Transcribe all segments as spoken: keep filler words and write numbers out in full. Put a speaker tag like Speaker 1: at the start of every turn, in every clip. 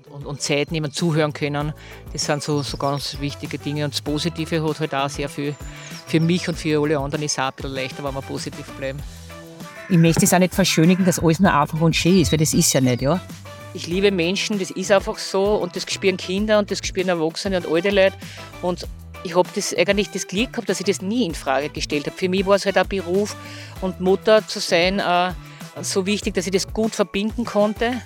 Speaker 1: und, und Zeit nehmen, zuhören können. Das sind so, so ganz wichtige Dinge. Und das Positive hat halt auch sehr viel für mich und für alle anderen ist es auch ein bisschen leichter, wenn wir positiv bleiben.
Speaker 2: Ich möchte es auch nicht verschönigen, dass alles nur einfach und schön ist, weil das ist ja nicht, ja.
Speaker 1: Ich liebe Menschen, das ist einfach so und das spüren Kinder und das spüren Erwachsene und alte Leute. Und ich habe das eigentlich das Glück gehabt, dass ich das nie in Frage gestellt habe. Für mich war es halt ein Beruf und Mutter zu sein äh, so wichtig, dass ich das gut verbinden konnte.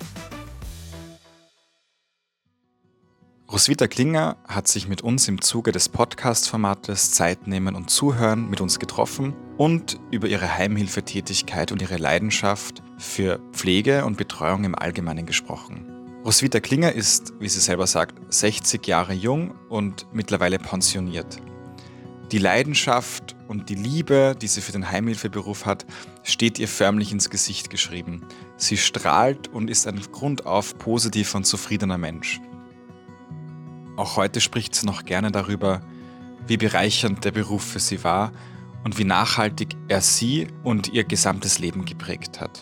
Speaker 3: Roswitha Klinger hat sich mit uns im Zuge des Podcast-Formates Zeit nehmen und zuhören mit uns getroffen und über ihre Heimhilfetätigkeit und ihre Leidenschaft für Pflege und Betreuung im Allgemeinen gesprochen. Roswitha Klinger ist, wie sie selber sagt, sechzig Jahre jung und mittlerweile pensioniert. Die Leidenschaft und die Liebe, die sie für den Heimhilfeberuf hat, steht ihr förmlich ins Gesicht geschrieben. Sie strahlt und ist ein grundauf positiver und zufriedener Mensch. Auch heute spricht sie noch gerne darüber, wie bereichernd der Beruf für sie war und wie nachhaltig er sie und ihr gesamtes Leben geprägt hat.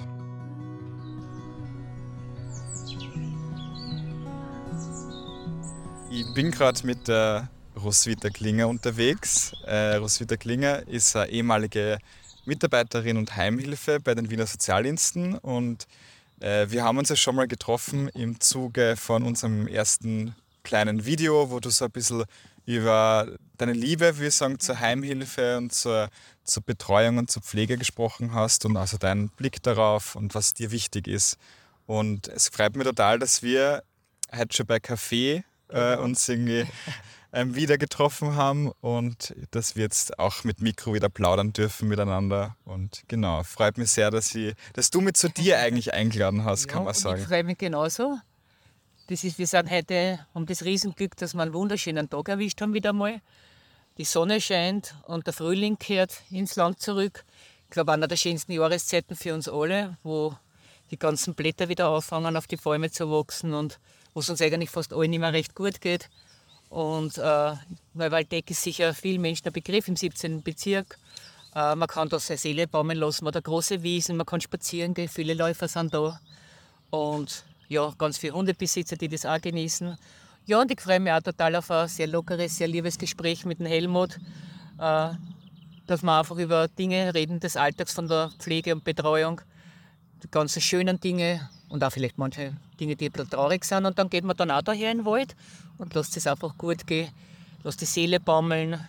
Speaker 3: Ich bin gerade mit der Roswitha Klinger unterwegs. Äh, Roswitha Klinger ist eine ehemalige Mitarbeiterin und Heimhilfe bei den Wiener Sozialdiensten und äh, wir haben uns ja schon mal getroffen im Zuge von unserem ersten kleinen Video, wo du so ein bisschen über deine Liebe, wie wir sagen, zur Heimhilfe und zur, zur Betreuung und zur Pflege gesprochen hast und also deinen Blick darauf und was dir wichtig ist. Und es freut mich total, dass wir heute schon bei Kaffee äh, uns irgendwie ähm, wieder getroffen haben und dass wir jetzt auch mit Mikro wieder plaudern dürfen miteinander. Und genau, freut mich sehr, dass, ich, dass du mich zu dir eigentlich eingeladen hast,
Speaker 1: Ja,
Speaker 3: kann man
Speaker 1: und
Speaker 3: sagen.
Speaker 1: Ich freue mich genauso. Das ist, wir sind heute, haben das Riesenglück, dass wir einen wunderschönen Tag erwischt haben wieder mal. Die Sonne scheint und der Frühling kehrt ins Land zurück. Ich glaube, einer der schönsten Jahreszeiten für uns alle, wo die ganzen Blätter wieder anfangen, auf die Bäume zu wachsen und wo es uns eigentlich fast allen immer recht gut geht. Und äh, Neuwaldeck ist sicher vielen Menschen ein Begriff im siebzehnten Bezirk. Äh, man kann da seine Seele baumeln lassen, man hat große Wiesen, man kann spazieren gehen, viele Läufer sind da. Und ja, ganz viele Hundebesitzer, die das auch genießen. Ja, und ich freue mich auch total auf ein sehr lockeres, sehr liebes Gespräch mit dem Helmut, äh, dass wir einfach über Dinge reden des Alltags von der Pflege und Betreuung, die ganzen schönen Dinge und auch vielleicht manche Dinge, die ein bisschen traurig sind. Und dann geht man dann auch daher in den Wald und lässt es einfach gut gehen, lässt die Seele baumeln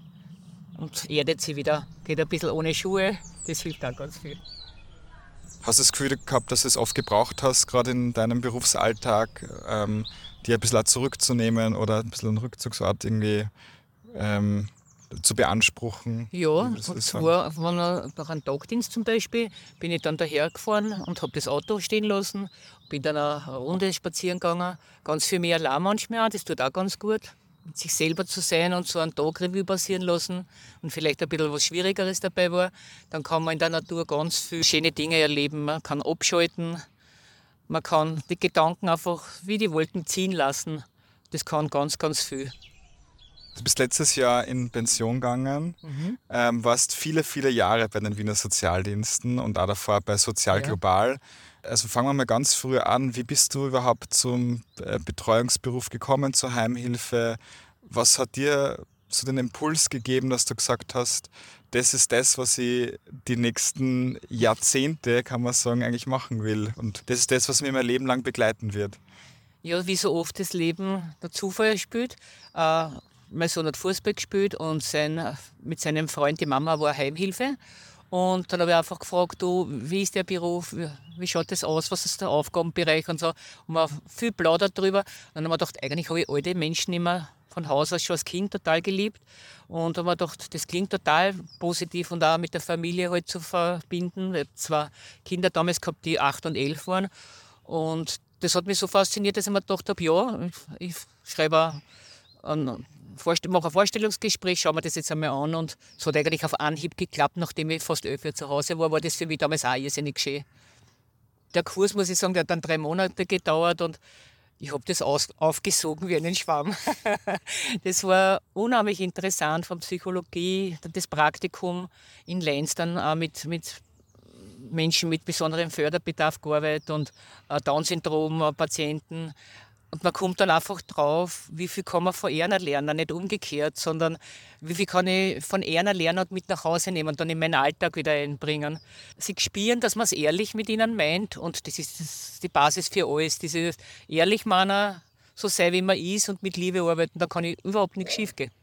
Speaker 1: und erdet sie wieder, geht ein bisschen ohne Schuhe, das hilft auch ganz viel.
Speaker 3: Hast du das Gefühl gehabt, dass du es oft gebraucht hast, gerade in deinem Berufsalltag, ähm, dir ein bisschen auch zurückzunehmen oder ein bisschen einen Rückzugsort irgendwie ähm, zu beanspruchen?
Speaker 1: Ja, und
Speaker 3: sagen?
Speaker 1: zwar wenn er, nach einem Tagdienst zum Beispiel, bin ich dann dahergefahren und habe das Auto stehen lassen, bin dann eine Runde spazieren gegangen, ganz viel mehr allein manchmal auch, das tut auch ganz gut, mit sich selber zu sein und so einen Tag Revue passieren lassen und vielleicht ein bisschen was Schwierigeres dabei war, dann kann man in der Natur ganz viele schöne Dinge erleben, man kann abschalten, man kann die Gedanken einfach wie die Wolken ziehen lassen, das kann ganz, ganz viel.
Speaker 3: Du bist letztes Jahr in Pension gegangen, mhm. ähm, warst viele, viele Jahre bei den Wiener Sozialdiensten und auch davor bei Sozial
Speaker 1: Ja.
Speaker 3: Global. Also fangen wir mal ganz früh an. Wie bist du überhaupt zum äh, Betreuungsberuf gekommen, zur Heimhilfe? Was hat dir so den Impuls gegeben, dass du gesagt hast, das ist das, was ich die nächsten Jahrzehnte, kann man sagen, eigentlich machen will. Und das ist das, was mir mein Leben lang begleiten wird.
Speaker 1: Ja, wie so oft das Leben der Zufall spielt. Äh, mein Sohn hat Fußball gespielt und sein, mit seinem Freund, die Mama, war Heimhilfe. Und dann habe ich einfach gefragt, du, wie ist der Beruf, wie, wie schaut das aus, was ist der Aufgabenbereich und so. Und wir haben viel plaudert darüber. Dann haben wir gedacht, eigentlich habe ich alte Menschen immer von Haus aus schon als Kind total geliebt. Und dann haben wir gedacht, das klingt total positiv und auch mit der Familie halt zu verbinden. Ich habe zwei Kinder damals gehabt, die acht und elf waren. Und das hat mich so fasziniert, dass ich mir gedacht habe, ja, ich schreibe ein, mache ein Vorstellungsgespräch, schaue mir das jetzt einmal an. Und es hat eigentlich auf Anhieb geklappt, nachdem ich fast elf Jahre zu Hause war, war das für mich damals auch irrsinnig schön. Der Kurs, muss ich sagen, der hat dann drei Monate gedauert und ich habe das aus, aufgesogen wie einen Schwamm. Das war unheimlich interessant von Psychologie, das Praktikum in Lenz dann auch mit, mit Menschen mit besonderem Förderbedarf gearbeitet und Down-Syndrom-Patienten. Und man kommt dann einfach drauf, wie viel kann man von ihnen lernen, nicht umgekehrt, sondern wie viel kann ich von ihnen lernen und mit nach Hause nehmen und dann in meinen Alltag wieder einbringen. Sie spüren, dass man es ehrlich mit ihnen meint und das ist das, die Basis für alles. Dieses ehrlich meinen, so sein, wie man ist und mit Liebe arbeiten, da kann ich überhaupt nichts schief gehen.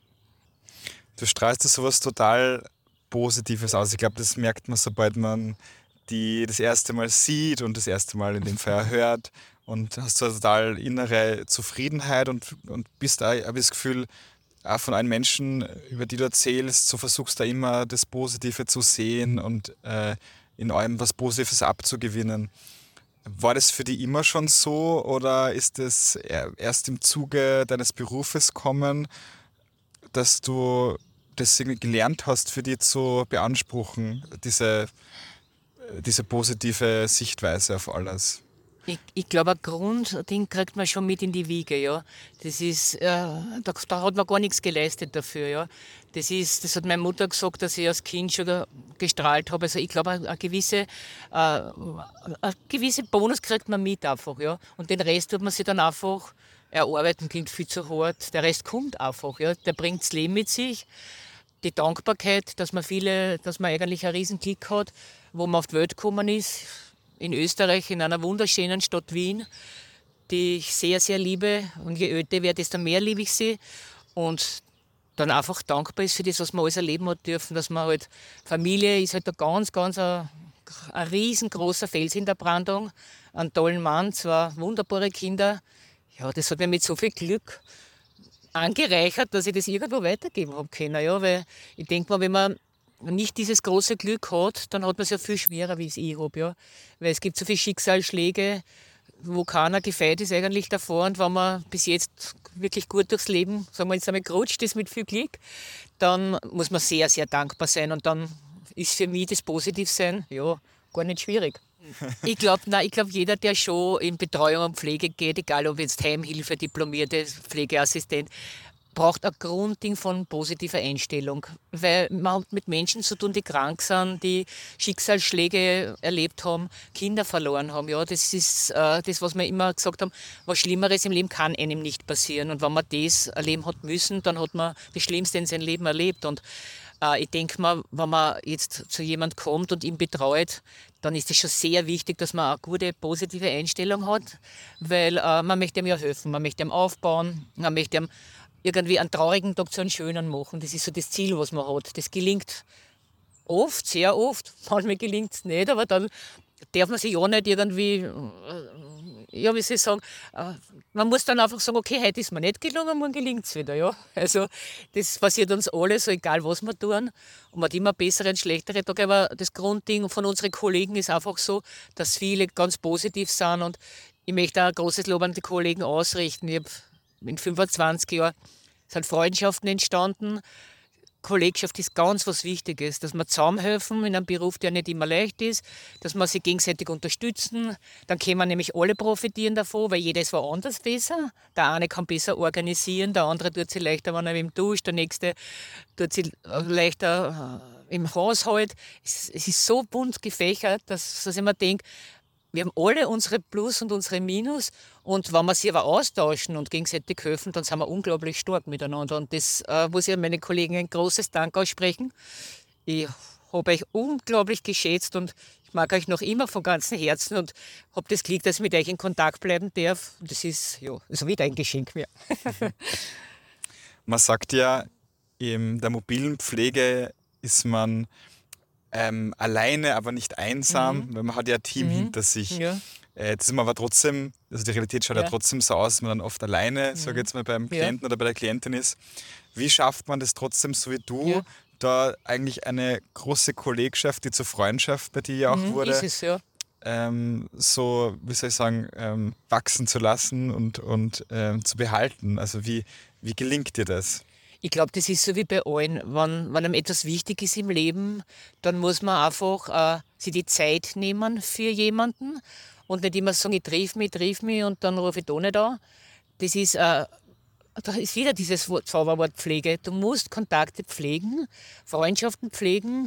Speaker 3: Du strahlst da sowas total Positives aus. Ich glaube, das merkt man, sobald man die das erste Mal sieht und das erste Mal in dem Fall hört. Und hast so eine total innere Zufriedenheit und, und bist da, habe ich das Gefühl, auch von allen Menschen, über die du erzählst, so versuchst du immer das Positive zu sehen und äh, in allem was Positives abzugewinnen. War das für dich immer schon so oder ist das erst im Zuge deines Berufes kommen, dass du das irgendwie gelernt hast, für dich zu beanspruchen, diese, diese positive Sichtweise auf alles?
Speaker 1: Ich, ich glaube, ein Grundding kriegt man schon mit in die Wiege, ja. Das ist, äh, da, da hat man gar nichts geleistet dafür, ja. Das ist, das hat meine Mutter gesagt, dass ich als Kind schon gestrahlt habe. Also ich glaube, eine gewisse, äh, eine gewisse Bonus kriegt man mit einfach, ja. Und den Rest tut man sich dann einfach erarbeiten, klingt viel zu hart. Der Rest kommt einfach, ja. Der bringt das Leben mit sich. Die Dankbarkeit, dass man viele, dass man eigentlich einen riesen Glück hat, wo man auf die Welt gekommen ist. In Österreich, in einer wunderschönen Stadt Wien, die ich sehr, sehr liebe. Und je älter ich werde, desto mehr liebe ich sie. Und dann einfach dankbar ist für das, was man alles erleben hat dürfen. Dass man halt, Familie ist halt ein ganz, ganz ein, ein riesengroßer Fels in der Brandung. Einen tollen Mann, zwei wunderbare Kinder. Ja, das hat mir mit so viel Glück angereichert, dass ich das irgendwo weitergeben habe können. Ja, weil ich denke mal, wenn man nicht dieses große Glück hat, dann hat man es ja viel schwerer, wie es ich habe. Ja. Weil es gibt so viele Schicksalsschläge, wo keiner gefeit ist eigentlich davor. Und wenn man bis jetzt wirklich gut durchs Leben, sagen wir jetzt einmal, gerutscht ist mit viel Glück, dann muss man sehr, sehr dankbar sein. Und dann ist für mich das Positivsein ja gar nicht schwierig. Ich glaube, ich glaub, jeder, der schon in Betreuung und Pflege geht, egal ob jetzt Heimhilfe, diplomierte Pflegeassistent, braucht ein Grundding von positiver Einstellung. Weil man hat mit Menschen zu tun, die krank sind, die Schicksalsschläge erlebt haben, Kinder verloren haben. Ja, das ist äh, das, was wir immer gesagt haben, was Schlimmeres im Leben kann einem nicht passieren. Und wenn man das erleben hat müssen, dann hat man das Schlimmste in seinem Leben erlebt. Und äh, ich denke mal, wenn man jetzt zu jemand kommt und ihn betreut, dann ist es schon sehr wichtig, dass man eine gute, positive Einstellung hat, weil äh, man möchte ihm ja helfen, man möchte ihm aufbauen, man möchte ihm irgendwie einen traurigen Tag zu einem schönen machen. Das ist so das Ziel, was man hat. Das gelingt oft, sehr oft. Manchmal gelingt es nicht, aber dann darf man sich ja nicht irgendwie, ja, wie soll ich sagen, man muss dann einfach sagen, okay, heute ist mir nicht gelungen, morgen gelingt es wieder. Ja? Also das passiert uns alle, so egal was wir tun. Und man hat immer bessere und schlechtere Tage, aber das Grundding von unseren Kollegen ist einfach so, dass viele ganz positiv sind und ich möchte auch ein großes Lob an die Kollegen ausrichten. Ich habe in fünfundzwanzig Jahren sind Freundschaften entstanden. Kollegschaft ist ganz was Wichtiges, dass wir zusammenhelfen in einem Beruf, der nicht immer leicht ist, dass wir sich gegenseitig unterstützen. Dann können wir nämlich alle profitieren davon, weil jeder ist woanders besser. Der eine kann besser organisieren, der andere tut sich leichter, wenn er im duscht, der nächste tut sich leichter im Haushalt. Es, es ist so bunt gefächert, dass, dass ich mir denke, wir haben alle unsere Plus und unsere Minus und wenn wir sie aber austauschen und gegenseitig helfen, dann sind wir unglaublich stark miteinander. Und das äh, muss ich an meine Kollegen ein großes Dank aussprechen. Ich habe euch unglaublich geschätzt und ich mag euch noch immer von ganzem Herzen und habe das Glück, dass ich mit euch in Kontakt bleiben darf. Und das ist ja also wieder ein Geschenk mehr.
Speaker 3: Man sagt ja, in der mobilen Pflege ist man Ähm, alleine, aber nicht einsam,
Speaker 1: Mhm.
Speaker 3: weil man hat ja ein Team
Speaker 1: Mhm.
Speaker 3: hinter sich.
Speaker 1: Ja.
Speaker 3: Äh, das ist man aber trotzdem, also die Realität schaut ja,
Speaker 1: Ja.
Speaker 3: trotzdem so aus, dass man dann oft alleine,
Speaker 1: Mhm.
Speaker 3: sage ich jetzt mal, beim
Speaker 1: Ja.
Speaker 3: Klienten oder bei der Klientin ist. Wie schafft man das trotzdem, so wie du,
Speaker 1: Ja.
Speaker 3: da eigentlich eine große Kollegschaft, die zur Freundschaft bei dir ja auch
Speaker 1: Mhm,
Speaker 3: wurde,
Speaker 1: ist es, ja.
Speaker 3: ähm, so, wie soll ich sagen, ähm, wachsen zu lassen und, und ähm, zu behalten? Also wie, wie gelingt dir das?
Speaker 1: Ich glaube, das ist so wie bei allen. Wenn, wenn einem etwas wichtig ist im Leben, dann muss man einfach äh, sich die Zeit nehmen für jemanden und nicht immer sagen, ich triff mich, triff mich und dann rufe ich da nicht an. Das ist, äh, da ist wieder dieses Wort, Zauberwort Pflege. Du musst Kontakte pflegen, Freundschaften pflegen,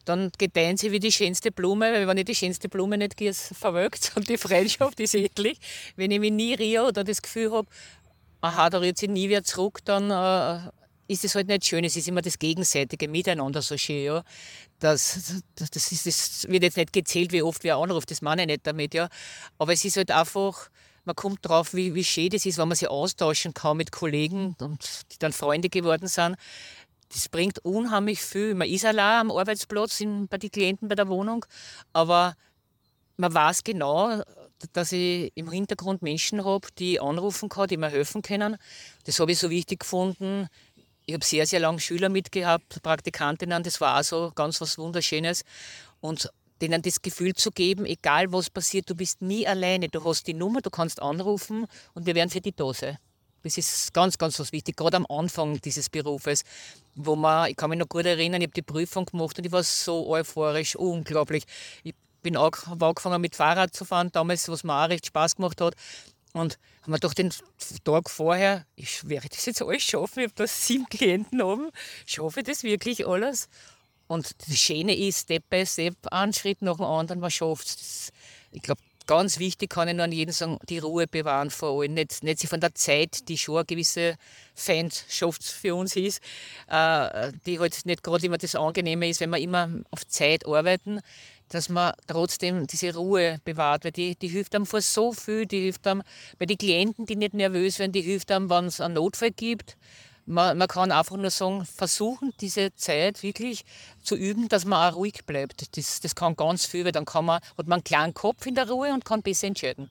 Speaker 1: dann gedeihen sie wie die schönste Blume, weil wenn ich die schönste Blume nicht gieße, verwelkt und die Freundschaft ist endlich. Wenn ich mich nie rühre oder das Gefühl habe, aha, da rührt sich nie wieder zurück, dann äh, ist es halt nicht schön. Es ist immer das gegenseitige Miteinander so schön. Ja. Das, das, das, ist, das wird jetzt nicht gezählt, wie oft wer anruft, das meine ich nicht damit. Ja. Aber es ist halt einfach, man kommt drauf, wie, wie schön das ist, wenn man sich austauschen kann mit Kollegen, und die dann Freunde geworden sind. Das bringt unheimlich viel. Man ist allein am Arbeitsplatz in, bei den Klienten bei der Wohnung, aber man weiß genau, dass ich im Hintergrund Menschen habe, die ich anrufen kann, die mir helfen können. Das habe ich so wichtig gefunden. Ich habe sehr, sehr lange Schüler mitgehabt, Praktikantinnen, das war auch so ganz was Wunderschönes. Und denen das Gefühl zu geben, egal was passiert, du bist nie alleine. Du hast die Nummer, du kannst anrufen und wir werden für dich da sein. Das ist ganz, ganz was wichtig, gerade am Anfang dieses Berufes, wo man, ich kann mich noch gut erinnern, ich habe die Prüfung gemacht und ich war so euphorisch, unglaublich. Ich bin auch, habe angefangen mit Fahrrad zu fahren, damals, was mir auch recht Spaß gemacht hat. Und haben wir doch den Tag vorher, ich werde das jetzt alles schaffen, ich habe da sieben Klienten oben, schaffe ich das wirklich alles? Und das Schöne ist, Step by Step, einen Schritt nach dem anderen, man schafft es. Ich glaube, ganz wichtig kann ich nur an jeden sagen, die Ruhe bewahren vor allem. Nicht, nicht sich von der Zeit, die schon eine gewisse Feindschaft für uns ist, äh, die halt nicht gerade immer das Angenehme ist, wenn wir immer auf Zeit arbeiten, dass man trotzdem diese Ruhe bewahrt, weil die, die hilft einem vor so viel, die hilft einem bei den Klienten, die nicht nervös werden, die hilft einem, wenn es einen Notfall gibt. Man, man kann einfach nur sagen, versuchen, diese Zeit wirklich zu üben, dass man auch ruhig bleibt. Das, das kann ganz viel, weil dann kann man, hat man einen klaren Kopf in der Ruhe und kann besser entscheiden.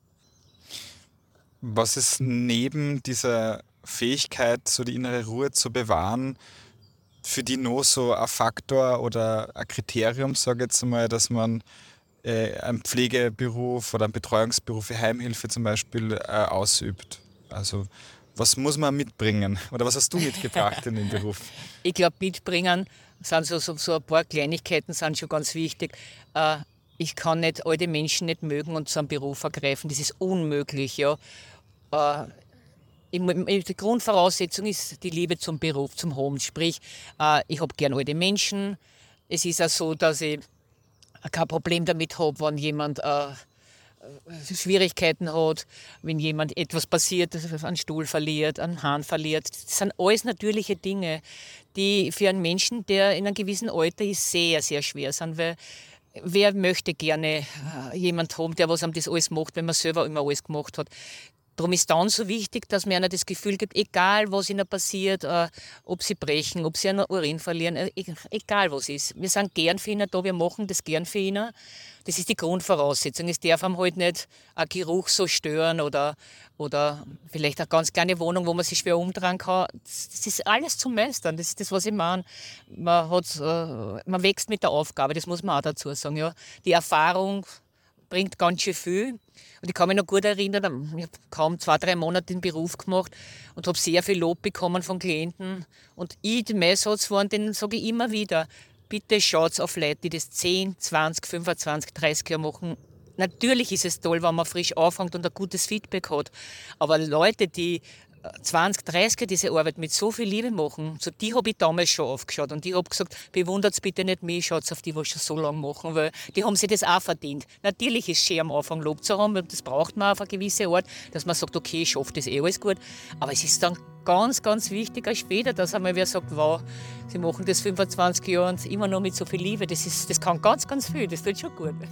Speaker 3: Was ist neben dieser Fähigkeit, so die innere Ruhe zu bewahren, für die noch so ein Faktor oder ein Kriterium, sage ich jetzt einmal, dass man äh, einen Pflegeberuf oder einen Betreuungsberuf wie Heimhilfe zum Beispiel äh, ausübt? Also was muss man mitbringen? Oder was hast du mitgebracht in den Beruf?
Speaker 1: Ich glaube, mitbringen sind so, so, so ein paar Kleinigkeiten sind schon ganz wichtig. Äh, ich kann nicht alte Menschen nicht mögen und zu einem Beruf ergreifen. Das ist unmöglich. Ja. Äh, die Grundvoraussetzung ist die Liebe zum Beruf, zum Home. Sprich, äh, ich habe gern alte Menschen. Es ist auch so, dass ich kein Problem damit habe, wenn jemand äh, Schwierigkeiten hat, wenn jemand etwas passiert, einen Stuhl verliert, einen Hahn verliert. Das sind alles natürliche Dinge, die für einen Menschen, der in einem gewissen Alter ist, sehr, sehr schwer sind, weil wer möchte gerne jemanden haben, der was einem das alles macht, wenn man selber immer alles gemacht hat. Darum ist dann so wichtig, dass mir einer das Gefühl gibt, egal was ihnen passiert, äh, ob sie brechen, ob sie einen Urin verlieren, äh, egal was ist. Wir sind gern für ihnen da, wir machen das gern für ihnen. Das ist die Grundvoraussetzung. Es darf einem halt nicht ein Geruch so stören oder, oder vielleicht eine ganz kleine Wohnung, wo man sich schwer umdrehen kann. Das, das ist alles zu meistern, das ist das, was ich meine. Man, hat, äh, man wächst mit der Aufgabe, das muss man auch dazu sagen. Ja. Die Erfahrung bringt ganz schön viel. Und ich kann mich noch gut erinnern, ich habe kaum zwei, drei Monate den Beruf gemacht und habe sehr viel Lob bekommen von Klienten. Und ich, mein Satz war, den sage ich immer wieder, bitte schaut auf Leute, die das zehn, zwanzig, fünfundzwanzig, dreißig Jahre machen. Natürlich ist es toll, wenn man frisch anfängt und ein gutes Feedback hat. Aber Leute, die zwanzig, dreißig Jahre diese Arbeit mit so viel Liebe machen, so die habe ich damals schon aufgeschaut. Und ich habe gesagt, bewundert bitte nicht mich, schaut auf die, was schon so lange machen, weil die haben sich das auch verdient. Natürlich ist es schön, am Anfang Lob zu haben, das braucht man auf eine gewisse Art, dass man sagt, okay, ich schaffe das eh alles gut. Aber es ist dann ganz, ganz wichtig, auch später, dass einmal wer sagt, wow, sie machen das fünfundzwanzig Jahre und immer noch mit so viel Liebe. Das, ist, das kann ganz, ganz viel, das tut schon gut.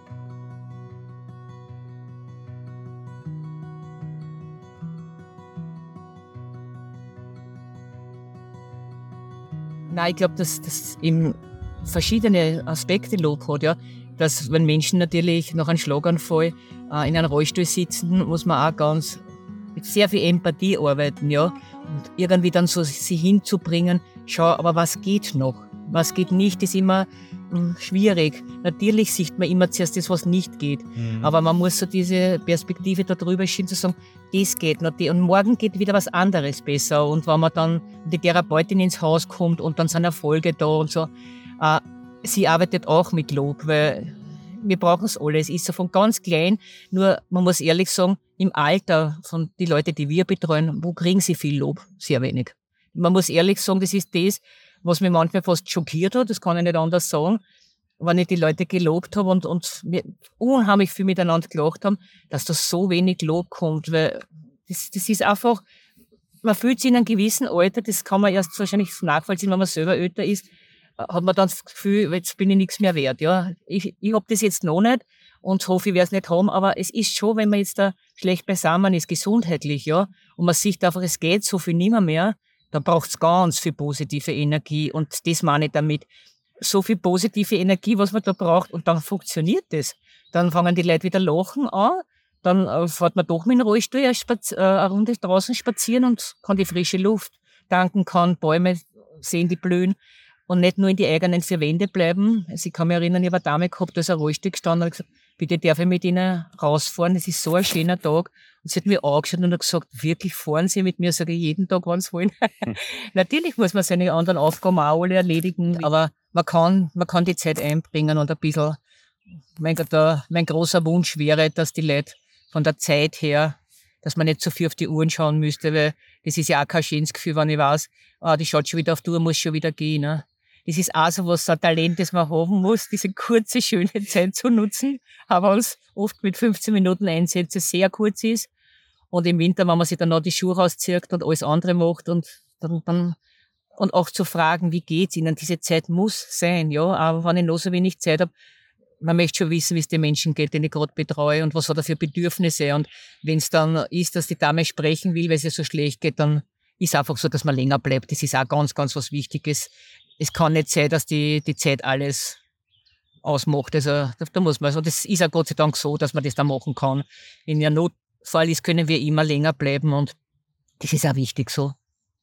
Speaker 2: Nein, ich glaube, dass das eben verschiedene Aspekte Lob hat. Ja. Dass, wenn Menschen natürlich nach einem Schlaganfall äh, in einem Rollstuhl sitzen, muss man auch ganz mit sehr viel Empathie arbeiten. Ja. Und irgendwie dann so sie hinzubringen, schau, aber was geht noch? Was geht nicht, ist immer mh, schwierig. Natürlich sieht man immer zuerst das, was nicht geht. Mhm. Aber man muss so diese Perspektive da drüber schieben, zu sagen, das geht noch. Und morgen geht wieder was anderes besser. Und wenn man dann die Therapeutin ins Haus kommt und dann sind Erfolge da und so, äh, sie arbeitet auch mit Lob, weil wir brauchen es alle. Es ist so von ganz klein, nur man muss ehrlich sagen, im Alter von den Leuten, die wir betreuen, wo kriegen sie viel Lob? Sehr wenig. Man muss ehrlich sagen, das ist das, was mich manchmal fast schockiert hat, das kann ich nicht anders sagen, wenn ich die Leute gelobt habe und, und wir unheimlich viel miteinander gelacht haben, dass da so wenig Lob kommt, weil das, das ist einfach, man fühlt sich in einem gewissen Alter, das kann man erst wahrscheinlich nachvollziehen, wenn man selber älter ist, hat man dann das Gefühl, jetzt bin ich nichts mehr wert. Ja, ich, ich habe das jetzt noch nicht und hoffe, ich werde es nicht haben, aber es ist schon, wenn man jetzt da schlecht beisammen ist, gesundheitlich, ja, und man sieht einfach, es geht so viel nimmer mehr, dann braucht es ganz viel positive Energie und das meine ich damit. So viel positive Energie, was man da braucht und dann funktioniert das. Dann fangen die Leute wieder lachen an, dann äh, fährt man doch mit dem Rollstuhl eine, Spaz- äh, eine Runde draußen spazieren und kann die frische Luft tanken, kann Bäume sehen, die blühen und nicht nur in die eigenen vier Wände bleiben. Also ich kann mich erinnern, ich habe eine Dame gehabt, da ist ein Rollstuhl gestanden und gesagt, bitte darf ich mit Ihnen rausfahren, das ist so ein schöner Tag. Und sie hat mir angeschaut und hat gesagt, wirklich fahren Sie mit mir? Sage ich jeden Tag, wenn Sie wollen. Hm. Natürlich muss man seine anderen Aufgaben auch alle erledigen, aber man kann, man kann die Zeit einbringen und ein bisschen, mein Gott, der, mein großer Wunsch wäre, dass die Leute von der Zeit her, dass man nicht so viel auf die Uhren schauen müsste, weil das ist ja auch kein schönes Gefühl, wenn ich weiß, ah, die schaut schon wieder auf die Uhr, muss schon wieder gehen. Ne? Das ist auch so was, so ein Talent, das man haben muss, diese kurze, schöne Zeit zu nutzen, aber es oft mit fünfzehn Minuten Einsätze sehr kurz ist. Und im Winter, wenn man sich dann noch die Schuhe rauszieht und alles andere macht und dann, dann und auch zu fragen, wie geht's Ihnen? Diese Zeit muss sein, ja. Aber wenn ich noch so wenig Zeit habe, man möchte schon wissen, wie es den Menschen geht, den ich gerade betreue und was hat er für Bedürfnisse. Und wenn es dann ist, dass die Dame sprechen will, weil es ihr so schlecht geht, dann ist einfach so, dass man länger bleibt. Das ist auch ganz, ganz was Wichtiges. Es kann nicht sein, dass die, die Zeit alles ausmacht. Also da, da muss man, also das ist auch Gott sei Dank so, dass man das dann machen kann. Wenn ja Notfall ist, können wir immer länger bleiben und das ist auch wichtig so.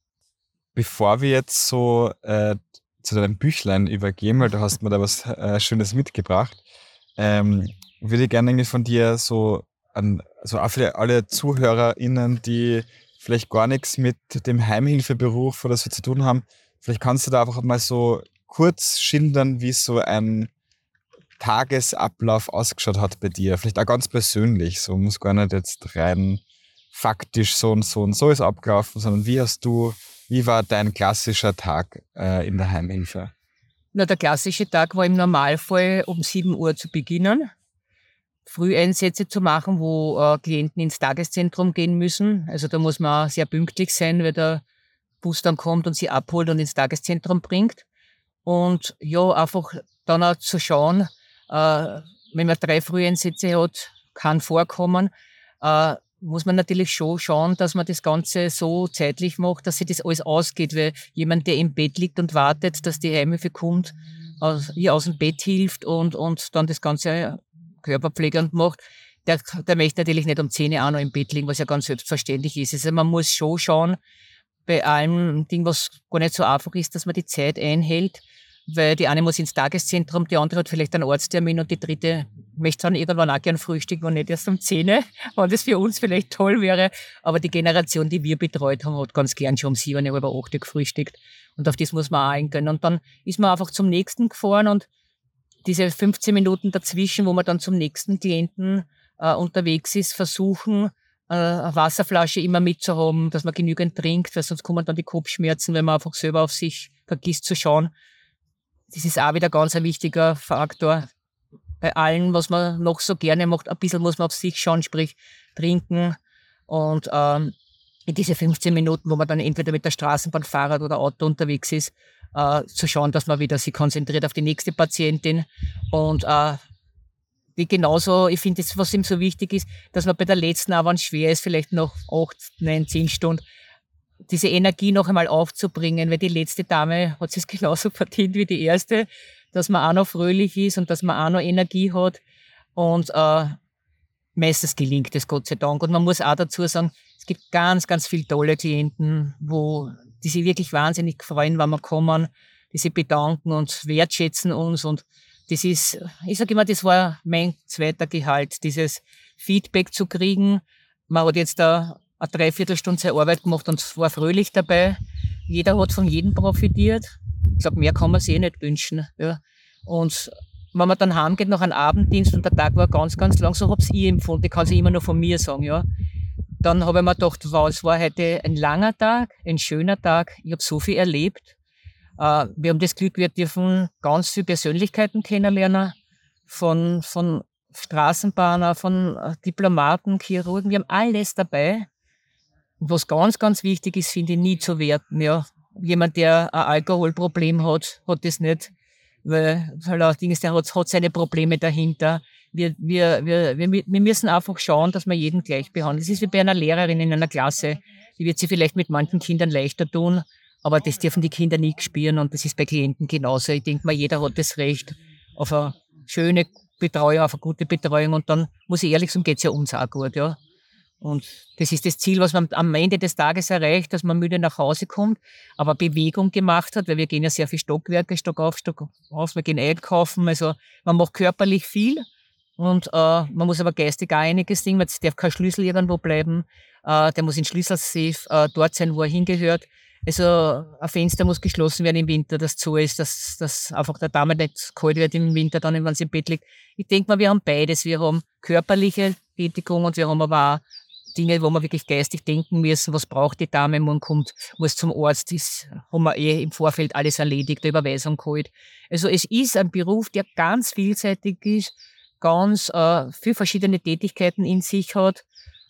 Speaker 3: Bevor wir jetzt so äh, zu deinem Büchlein übergehen, weil du hast mir da was äh, Schönes mitgebracht, ähm, würde ich gerne irgendwie von dir so an, also auch für alle ZuhörerInnen, die vielleicht gar nichts mit dem Heimhilfeberuf oder so zu tun haben, vielleicht kannst du da einfach mal so kurz schildern, wie so ein Tagesablauf ausgeschaut hat bei dir. Vielleicht auch ganz persönlich, so muss gar nicht jetzt rein faktisch so und so und so ist abgelaufen, sondern wie hast du Wie war dein klassischer Tag äh, in der Heimhilfe?
Speaker 2: Na, der klassische Tag war im Normalfall um sieben Uhr zu beginnen, Früheinsätze zu machen, wo äh, Klienten ins Tageszentrum gehen müssen. Also da muss man auch sehr pünktlich sein, weil der Bus dann kommt und sie abholt und ins Tageszentrum bringt. Und ja, einfach dann auch zu schauen, äh, wenn man drei Früheinsätze hat, kann vorkommen, äh, muss man natürlich schon schauen, dass man das Ganze so zeitlich macht, dass sich das alles ausgeht, weil jemand, der im Bett liegt und wartet, dass die Heimhilfe kommt, aus, ihr aus dem Bett hilft und, und dann das Ganze körperpflegend macht, der, der möchte natürlich nicht um zehn Uhr auch noch im Bett liegen, was ja ganz selbstverständlich ist. Also man muss schon schauen, bei allem Ding, was gar nicht so einfach ist, dass man die Zeit einhält, weil die eine muss ins Tageszentrum, die andere hat vielleicht einen Arzttermin und die dritte möchte dann irgendwann auch gern frühstücken und nicht erst um zehn Uhr, weil das für uns vielleicht toll wäre. Aber die Generation, die wir betreut haben, hat ganz gern schon um sieben Uhr, über acht Uhr gefrühstückt. Und auf das muss man auch eingehen. Und dann ist man einfach zum nächsten gefahren und diese fünfzehn Minuten dazwischen, wo man dann zum nächsten Klienten äh, unterwegs ist, versuchen, äh, eine Wasserflasche immer mitzuhaben, dass man genügend trinkt, weil sonst kommen dann die Kopfschmerzen, wenn man einfach selber auf sich vergisst zu schauen. Das ist auch wieder ganz ein wichtiger Faktor. Bei allem, was man noch so gerne macht, ein bisschen muss man auf sich schauen, sprich trinken. Und ähm, in diese fünfzehn Minuten, wo man dann entweder mit der Straßenbahn, Fahrrad oder Auto unterwegs ist, äh, zu schauen, dass man wieder sich konzentriert auf die nächste Patientin. Und äh, wie genauso, ich finde, das, was ihm so wichtig ist, dass man bei der letzten, auch wenn es schwer ist, vielleicht noch acht, neun, zehn Stunden, diese Energie noch einmal aufzubringen, weil die letzte Dame hat es genauso verdient wie die erste, dass man auch noch fröhlich ist und dass man auch noch Energie hat. Und äh, meistens gelingt es, Gott sei Dank. Und man muss auch dazu sagen, es gibt ganz, ganz viele tolle Klienten, wo die sich wirklich wahnsinnig freuen, wenn wir kommen, die sich bedanken und wertschätzen uns. Und das ist, ich sage immer, das war mein zweiter Gehalt, dieses Feedback zu kriegen. Man hat jetzt da eine Dreiviertelstunde seine Arbeit gemacht und war fröhlich dabei. Jeder hat von jedem profitiert. Ich glaube, mehr kann man sich eh nicht wünschen. Ja. Und wenn man dann heimgeht nach einem Abenddienst und der Tag war ganz, ganz lang, so habe ich es empfunden. Ich kann es immer nur von mir sagen. Ja. Dann habe ich mir gedacht, wow, es war heute ein langer Tag, ein schöner Tag. Ich habe so viel erlebt. Äh, wir haben das Glück, wir dürfen ganz viele Persönlichkeiten kennenlernen, von, von Straßenbahner, von Diplomaten, Chirurgen. Wir haben alles dabei. Und was ganz, ganz wichtig ist, finde ich, nie zu werten. Ja. Jemand, der ein Alkoholproblem hat, hat das nicht, weil, weil er, der hat, hat seine Probleme dahinter. Wir, wir, wir, wir, wir müssen einfach schauen, dass wir jeden gleich behandeln. Es ist wie bei einer Lehrerin in einer Klasse. Die wird sich vielleicht mit manchen Kindern leichter tun, aber das dürfen die Kinder nicht spüren und das ist bei Klienten genauso. Ich denke mal, jeder hat das Recht auf eine schöne Betreuung, auf eine gute Betreuung und dann, muss ich ehrlich sagen, geht's ja uns auch gut, ja. Und das ist das Ziel, was man am Ende des Tages erreicht, dass man müde nach Hause kommt, aber Bewegung gemacht hat, weil wir gehen ja sehr viel Stockwerke, Stock auf, Stock auf, wir gehen einkaufen, also man macht körperlich viel und äh, man muss aber geistig auch einiges Ding, es darf kein Schlüssel irgendwo bleiben, äh, der muss in Schlüsselsafe äh, dort sein, wo er hingehört. Also ein Fenster muss geschlossen werden im Winter, das zu ist, dass, dass einfach der Dame nicht kalt wird im Winter, dann, wenn sie im Bett liegt. Ich denke mal, wir haben beides. Wir haben körperliche Tätigung und wir haben aber auch Dinge, wo wir wirklich geistig denken müssen, was braucht die Dame, man kommt, muss zum Arzt, das haben wir eh im Vorfeld alles erledigt, der Überweisung geholt. Also es ist ein Beruf, der ganz vielseitig ist, ganz äh, viele verschiedene Tätigkeiten in sich hat.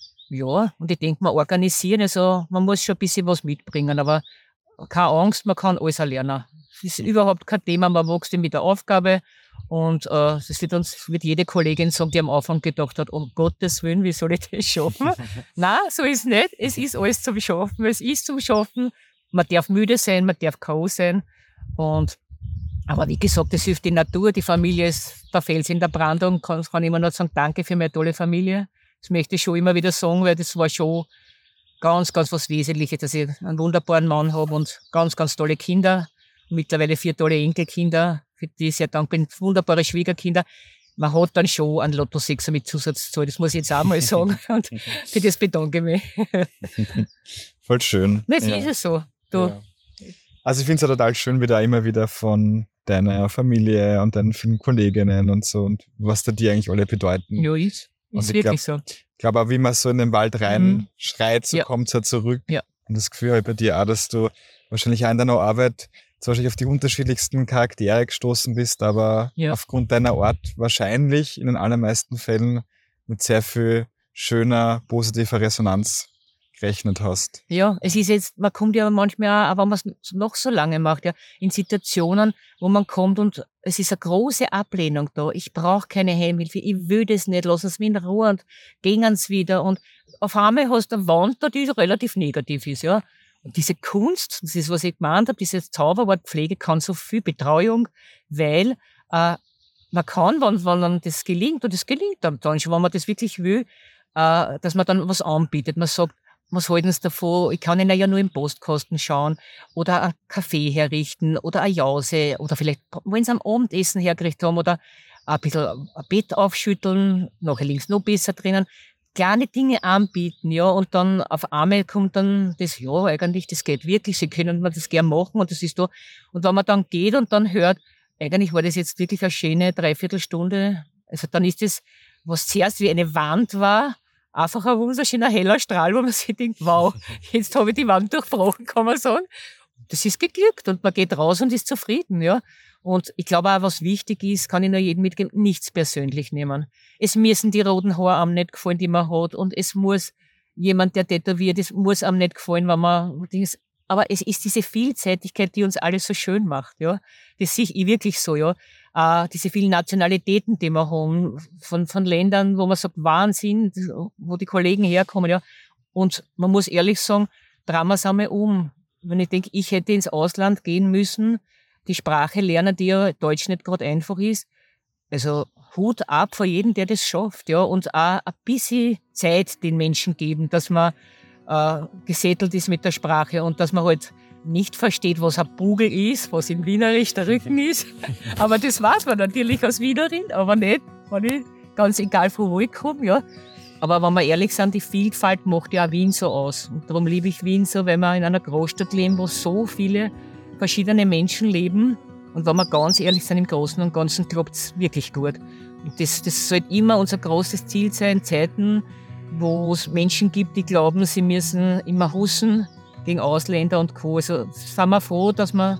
Speaker 2: Ja, und ich denke mal, organisieren, also man muss schon ein bisschen was mitbringen, aber keine Angst, man kann alles erlernen. Das ist überhaupt kein Thema, man wächst mit der Aufgabe und äh, das wird uns, wird jede Kollegin sagen, die am Anfang gedacht hat, um Gottes Willen, wie soll ich das schaffen? Nein, so ist es nicht, es ist alles zum Schaffen, es ist zum Schaffen, man darf müde sein, man darf K O sein und aber wie gesagt, das hilft die Natur, die Familie ist der Fels in der Brandung, kann, kann immer nur sagen, danke für meine tolle Familie. Das möchte ich schon immer wieder sagen, weil das war schon ganz, ganz was Wesentliches, dass ich einen wunderbaren Mann habe und ganz, ganz tolle Kinder. Mittlerweile vier tolle Enkelkinder, für die ich sehr dankbar bin, wunderbare Schwiegerkinder. Man hat dann schon einen Lotto sechser mit Zusatzzahl, das muss ich jetzt auch mal sagen. Und für das bedanke ich mich.
Speaker 3: Voll schön.
Speaker 2: Das ja. ist es so. Du.
Speaker 3: Ja. Also ich finde es ja total schön, wie da immer wieder von deiner Familie und deinen vielen Kolleginnen und so und was da die eigentlich alle bedeuten.
Speaker 2: Ja, ist. Ist wirklich glaub, so.
Speaker 3: Ich glaube auch, wie man so in den Wald rein mhm. schreit, so ja. kommt es ja zurück.
Speaker 2: Ja.
Speaker 3: Und das Gefühl habe ich bei dir auch, dass du wahrscheinlich auch in deiner Arbeit zwar wahrscheinlich auf die unterschiedlichsten Charaktere gestoßen bist, aber ja. aufgrund deiner Art wahrscheinlich in den allermeisten Fällen mit sehr viel schöner, positiver Resonanz gerechnet hast.
Speaker 2: Ja, es ist jetzt, man kommt ja manchmal auch, wenn man es noch so lange macht, ja, in Situationen, wo man kommt und es ist eine große Ablehnung da. Ich brauche keine Heimhilfe, ich will das nicht, lassen Sie mich in Ruhe und gehen Sie wieder. Und auf einmal hast du eine Wand da, die relativ negativ ist, ja. Und diese Kunst, das ist, was ich gemeint habe, dieses Zauberwort Pflege kann so viel Betreuung, weil äh, man kann, wenn, wenn man das gelingt, und das gelingt dann, dann schon, wenn man das wirklich will, äh, dass man dann was anbietet. Man sagt, was halten Sie davon? Ich kann Ihnen ja nur im Postkasten schauen oder ein Kaffee herrichten oder eine Jause oder vielleicht wollen Sie am Abendessen hergerichtet haben oder ein bisschen ein Bett aufschütteln, nachher links noch besser drinnen. Kleine Dinge anbieten, ja, und dann auf einmal kommt dann das, ja, eigentlich, das geht wirklich, Sie können das gern machen und das ist da. Und wenn man dann geht und dann hört, eigentlich war das jetzt wirklich eine schöne Dreiviertelstunde, also dann ist das, was zuerst wie eine Wand war, einfach ein wunderschöner heller Strahl, wo man sich denkt, wow, jetzt habe ich die Wand durchbrochen, kann man sagen. Das ist geglückt und man geht raus und ist zufrieden, ja. Und ich glaube auch, was wichtig ist, kann ich nur jedem mitgeben, nichts persönlich nehmen. Es müssen die roten Haare einem nicht gefallen, die man hat, und es muss jemand, der tätowiert ist, muss einem nicht gefallen, wenn man, aber es ist diese Vielseitigkeit, die uns alles so schön macht, ja. Das sehe ich wirklich so, ja. Uh, diese vielen Nationalitäten, die wir haben, von, von Ländern, wo man sagt, Wahnsinn, wo die Kollegen herkommen, ja. Und man muss ehrlich sagen, drehen wir es einmal um. Wenn ich denke, ich hätte ins Ausland gehen müssen, die Sprache lernen, die ja Deutsch nicht gerade einfach ist. Also Hut ab vor jedem, der das schafft, ja. Und auch ein bisschen Zeit den Menschen geben, dass man uh, gesettelt ist mit der Sprache und dass man halt nicht versteht, was ein Bugel ist, was in Wienerisch der Rücken ist. Aber das weiß man natürlich als Wienerin, aber nicht, wenn ich, ganz egal von wo ich komme, ja. Aber wenn wir ehrlich sind, die Vielfalt macht ja auch Wien so aus. Und darum liebe ich Wien so, weil wir in einer Großstadt leben, wo so viele verschiedene Menschen leben. Und wenn wir ganz ehrlich sind, im Großen und Ganzen klappt es wirklich gut. Und das, das sollte immer unser großes Ziel sein, Zeiten, wo es Menschen gibt, die glauben, sie müssen immer hussen gegen Ausländer und Co. Also sind wir froh, dass wir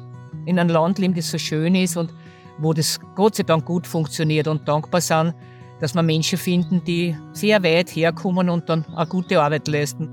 Speaker 2: in einem Land leben, das so schön ist und wo das Gott sei Dank gut funktioniert und dankbar sind, dass wir Menschen finden, die sehr weit herkommen und dann eine gute Arbeit leisten.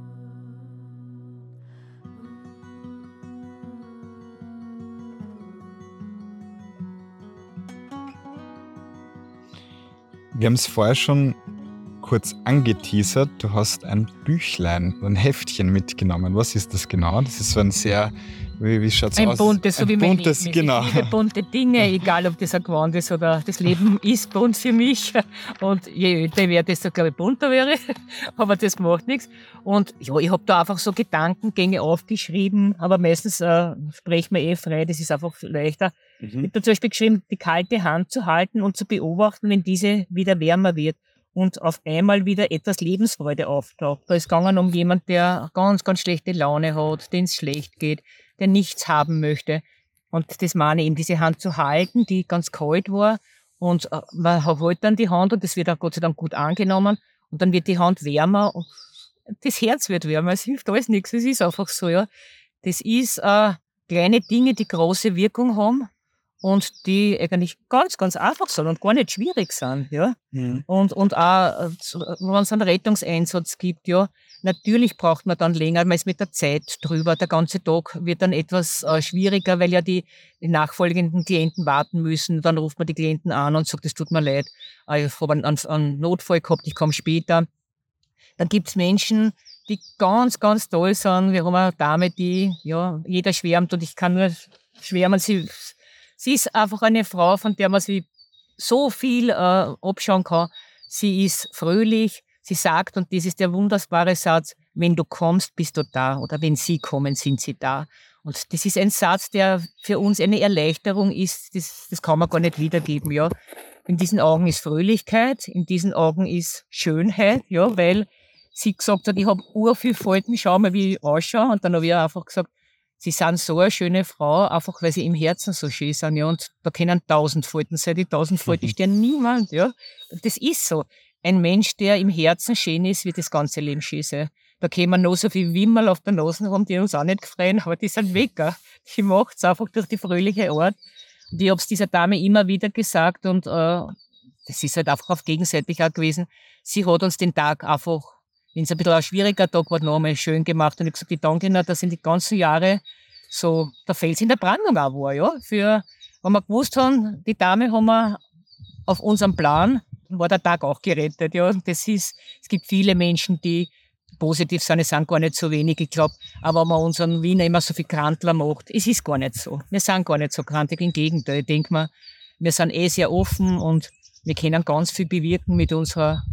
Speaker 3: Wir haben es vorher schon kurz angeteasert. Du hast ein Büchlein, ein Heftchen mitgenommen. Was ist das genau? Das ist so ein sehr, wie, wie schaut es aus?
Speaker 2: Ein buntes, so
Speaker 3: ein
Speaker 2: wie
Speaker 3: buntes,
Speaker 2: mein Leben.
Speaker 3: genau.
Speaker 2: Ich liebe bunte Dinge, egal ob das ein Gewand ist oder das Leben ist bunt für mich. Und je älter ich werde, desto, glaube ich, bunter wäre. Aber das macht nichts. Und ja, ich habe da einfach so Gedankengänge aufgeschrieben, aber meistens äh, spreche ich mir eh frei, das ist einfach leichter. Mhm. Ich habe da zum Beispiel geschrieben, die kalte Hand zu halten und zu beobachten, wenn diese wieder wärmer wird und auf einmal wieder etwas Lebensfreude auftaucht. Da ist gegangen um jemand, der ganz, ganz schlechte Laune hat, dem es schlecht geht, der nichts haben möchte. Und das meine ich eben, diese Hand zu halten, die ganz kalt war. Und man hält dann die Hand und das wird auch Gott sei Dank gut angenommen. Und dann wird die Hand wärmer und das Herz wird wärmer. Es hilft alles nichts. Es ist einfach so, ja. Das ist äh, kleine Dinge, die große Wirkung haben. Und die eigentlich ganz, ganz einfach sind und gar nicht schwierig sind, ja. Mhm. Und, und auch, wenn es einen Rettungseinsatz gibt, ja, natürlich braucht man dann länger, man ist mit der Zeit drüber. Der ganze Tag wird dann etwas äh, schwieriger, weil ja die, die nachfolgenden Klienten warten müssen. Dann ruft man die Klienten an und sagt, es tut mir leid, ich habe einen, einen Notfall gehabt, ich komme später. Dann gibt's Menschen, die ganz, ganz toll sind. Wir haben eine Dame, die, ja, jeder schwärmt und ich kann nur schwärmen, sie Sie ist einfach eine Frau, von der man sich so viel äh, abschauen kann. Sie ist fröhlich, sie sagt, und das ist der wunderbare Satz, wenn du kommst, bist du da. Oder wenn sie kommen, sind sie da. Und das ist ein Satz, der für uns eine Erleichterung ist, das, das kann man gar nicht wiedergeben. Ja. In diesen Augen ist Fröhlichkeit, in diesen Augen ist Schönheit, ja, weil sie gesagt hat, ich habe urviel Falten, schau mal, wie ich ausschaue. Und dann habe ich einfach gesagt, Sie sind so eine schöne Frau, einfach weil sie im Herzen so schön sind, ja. Und da können tausend Falten sein, die tausend Falten ist ja niemand, ja. Das ist so. Ein Mensch, der im Herzen schön ist, wird das ganze Leben schön sein. Da können wir noch so viel Wimmerl auf der Nase haben, die uns auch nicht gefreien, aber die sind weg, ja. Die macht's einfach durch die fröhliche Art. Und ich hab's dieser Dame immer wieder gesagt und, äh, das ist halt einfach auf gegenseitig auch gewesen. Sie hat uns den Tag einfach, wenn es ein bisschen ein schwieriger Tag war, noch einmal schön gemacht. Und ich habe gesagt, ich danke Ihnen, dass in die ganzen Jahre so der Fels in der Brandung auch war. Ja? Für, wenn wir gewusst haben, die Dame haben wir auf unserem Plan, dann war der Tag auch gerettet. Ja? Das ist, es gibt viele Menschen, die positiv sind, es sind gar nicht so wenig, ich glaube. Aber wenn man unseren Wiener immer so viel Krantler macht, es ist gar nicht so. Wir sind gar nicht so krantig, im Gegenteil. Ich denke mir, wir sind eh sehr offen und wir können ganz viel bewirken mit unserer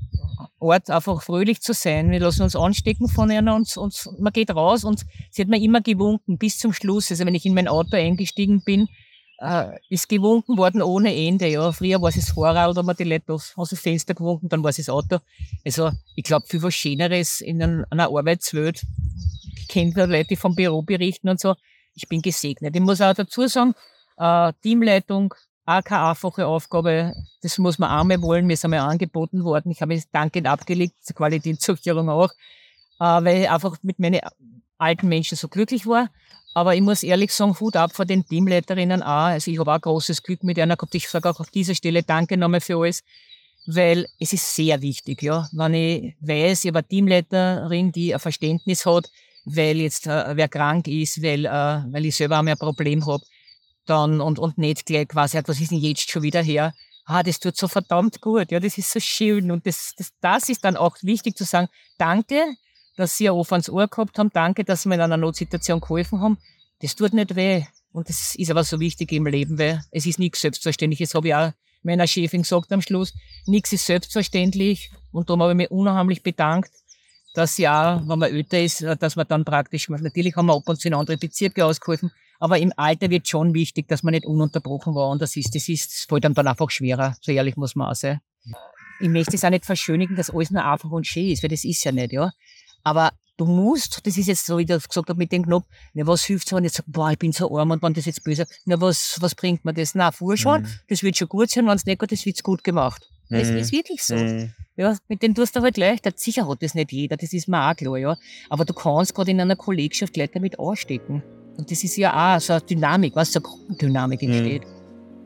Speaker 2: Ort, einfach fröhlich zu sein. Wir lassen uns anstecken von einer und, und man geht raus und sie hat mir immer gewunken bis zum Schluss. Also wenn ich in mein Auto eingestiegen bin, äh, ist gewunken worden ohne Ende. Ja, früher war es das Fahrrad, da haben wir die Leute aus, aus dem Fenster gewunken, dann war es das Auto. Also ich glaube, viel was Schöneres in einer, einer Arbeitswelt. Ich kenne da Leute, die vom Büro berichten und so. Ich bin gesegnet. Ich muss auch dazu sagen, äh, Teamleitung, auch keine einfache Aufgabe, das muss man auch mal wollen, mir ist einmal angeboten worden, ich habe es dankend abgelegt, zur Qualitätssicherung auch, äh, weil ich einfach mit meinen alten Menschen so glücklich war. Aber ich muss ehrlich sagen, Hut ab vor den Teamleiterinnen auch, also ich habe auch großes Glück mit einer gehabt, ich sage auch auf dieser Stelle Danke nochmal für alles, weil es ist sehr wichtig, ja, wenn ich weiß, ich habe eine Teamleiterin, die ein Verständnis hat, weil jetzt äh, wer krank ist, weil, äh, weil ich selber auch mehr ein Problem habe, dann und, und nicht gleich quasi, was ist denn jetzt schon wieder her? Ah, das tut so verdammt gut, ja, das ist so schön. Und das, das, das ist dann auch wichtig zu sagen, danke, dass Sie ein offenes Ohr gehabt haben, danke, dass Sie mir in einer Notsituation geholfen haben. Das tut nicht weh. Und das ist aber so wichtig im Leben, weil es ist nichts selbstverständlich. Das habe ich auch meiner Chefin gesagt am Schluss. Nichts ist selbstverständlich. Und darum habe ich mich unheimlich bedankt, dass sie auch, wenn man älter ist, dass man dann praktisch, natürlich haben wir ab und zu in andere Bezirke ausgeholfen, aber im Alter wird schon wichtig, dass man nicht ununterbrochen war. Und das ist, das ist, das fällt einem dann einfach schwerer. So ehrlich muss man auch sein. Ich möchte es auch nicht verschönigen, dass alles nur einfach und schön ist, weil das ist ja nicht, ja. Aber du musst, das ist jetzt so, wie ich das gesagt habe mit dem Knopf, na, was hilft so, wenn ich sage, boah, ich bin so arm und wenn das jetzt böse, na, was, was bringt mir das? Na, vorschauen, mhm. das wird schon gut sein, wenn es nicht gut ist, wird's gut gemacht. Mhm. Das ist wirklich so. Mhm. Ja, mit dem tust du halt leichter. Sicher hat das nicht jeder, das ist mir auch klar, ja. Aber du kannst gerade in einer Kollegschaft Leute damit anstecken. Und das ist ja auch so eine Dynamik, was so eine Gruppendynamik entsteht. Mhm.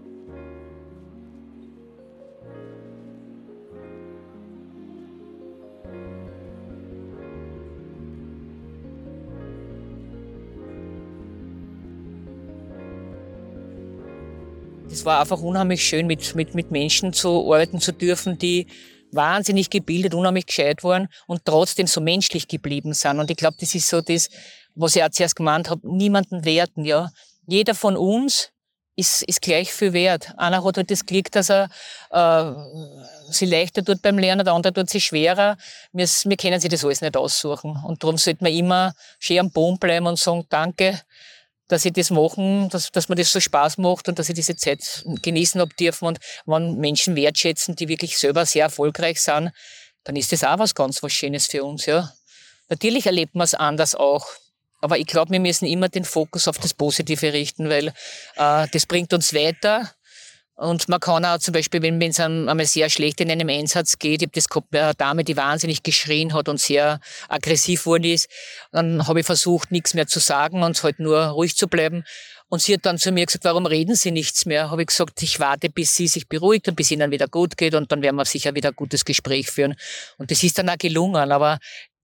Speaker 2: Es war einfach unheimlich schön, mit, mit, mit Menschen zu arbeiten zu dürfen, die wahnsinnig gebildet, unheimlich gescheit waren und trotzdem so menschlich geblieben sind. Und ich glaube, das ist so das, was ich auch zuerst gemeint habe, niemanden werten, ja. Jeder von uns ist, ist gleich viel wert. Einer hat halt das Glück, dass er äh, sich leichter tut beim Lernen, der andere tut sich schwerer. Wir, wir können sich das alles nicht aussuchen. Und darum sollte man immer schön am Boden bleiben und sagen, danke, dass ich das machen, dass, dass mir das so Spaß macht und dass ich diese Zeit genießen habe dürfen. Und wenn Menschen wertschätzen, die wirklich selber sehr erfolgreich sind, dann ist das auch was ganz was Schönes für uns, ja. Natürlich erlebt man es anders auch. Aber ich glaube, wir müssen immer den Fokus auf das Positive richten, weil äh, das bringt uns weiter. Und man kann auch zum Beispiel, wenn es einmal sehr schlecht in einem Einsatz geht, ich habe das gehabt bei einer Dame, die wahnsinnig geschrien hat und sehr aggressiv worden ist, dann habe ich versucht, nichts mehr zu sagen und halt nur ruhig zu bleiben. Und sie hat dann zu mir gesagt, warum reden Sie nichts mehr? Habe ich gesagt, ich warte, bis sie sich beruhigt und bis ihnen wieder gut geht und dann werden wir sicher wieder ein gutes Gespräch führen. Und das ist dann auch gelungen, aber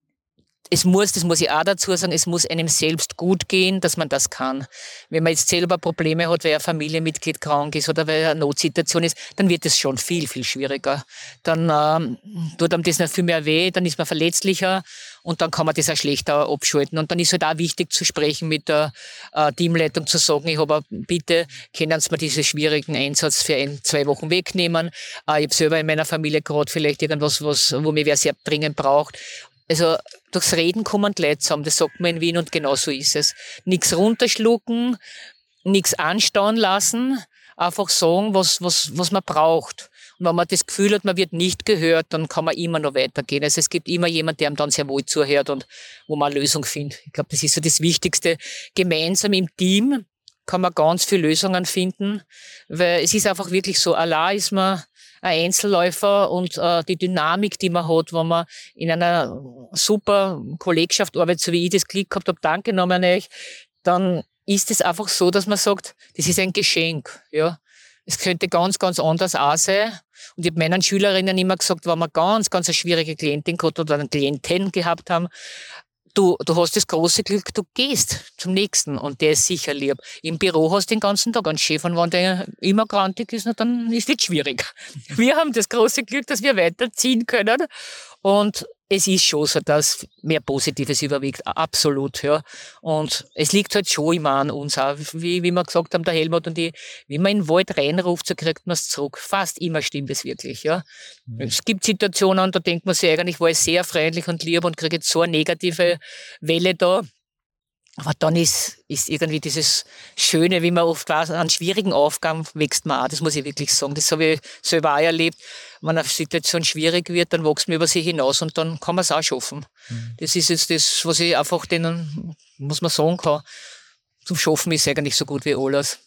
Speaker 2: es muss, das muss ich auch dazu sagen, es muss einem selbst gut gehen, dass man das kann. Wenn man jetzt selber Probleme hat, weil ein Familienmitglied krank ist oder weil eine Notsituation ist, dann wird es schon viel, viel schwieriger. Dann ähm, tut einem das nicht viel mehr weh, dann ist man verletzlicher und dann kann man das auch schlechter abschalten. Und dann ist halt auch wichtig zu sprechen mit der äh, Teamleitung, zu sagen, ich habe bitte, können Sie mir diesen schwierigen Einsatz für ein, zwei Wochen wegnehmen. Äh, ich habe selber in meiner Familie gerade vielleicht irgendwas, was, wo mich wer sehr dringend braucht. Also durchs Reden kommen die Leute zusammen, das sagt man in Wien und genau so ist es. Nichts runterschlucken, nichts anstauen lassen, einfach sagen, was, was, was man braucht. Und wenn man das Gefühl hat, man wird nicht gehört, dann kann man immer noch weitergehen. Also es gibt immer jemanden, der einem dann sehr wohl zuhört und wo man eine Lösung findet. Ich glaube, das ist so das Wichtigste. Gemeinsam im Team kann man ganz viele Lösungen finden, weil es ist einfach wirklich so, allein ist man ein Einzelläufer und äh, die Dynamik, die man hat, wenn man in einer super Kollegschaft arbeitet, so wie ich das Glück gehabt habe, danke nochmal an euch, dann ist es einfach so, dass man sagt, das ist ein Geschenk. Ja, es könnte ganz, ganz anders auch sein. Und ich habe meinen Schülerinnen immer gesagt, wenn wir ganz, ganz eine schwierige Klientin gehabt oder einen Klienten gehabt haben, Du, du hast das große Glück, du gehst zum Nächsten und der ist sicher lieb. Im Büro hast du den ganzen Tag einen Chef und wenn der immer grantig ist, dann ist das schwierig. Wir haben das große Glück, dass wir weiterziehen können und es ist schon so, dass mehr Positives überwiegt, absolut, ja. Und es liegt halt schon immer an uns auch, wie, wie wir gesagt haben, der Helmut und ich, wenn man in den Wald reinruft, so kriegt man es zurück. Fast immer stimmt es wirklich, ja. Mhm. Es gibt Situationen, da denkt man sich eigentlich, war ich sehr freundlich und lieb und kriege jetzt so eine negative Welle da. Aber dann ist, ist irgendwie dieses Schöne, wie man oft weiß, an schwierigen Aufgaben wächst man auch. Das muss ich wirklich sagen. Das habe ich selber auch erlebt. Wenn eine Situation schwierig wird, dann wächst man über sich hinaus und dann kann man es auch schaffen. Mhm. Das ist jetzt das, was ich einfach denen, muss man sagen kann, zum Schaffen ist eigentlich so gut wie alles.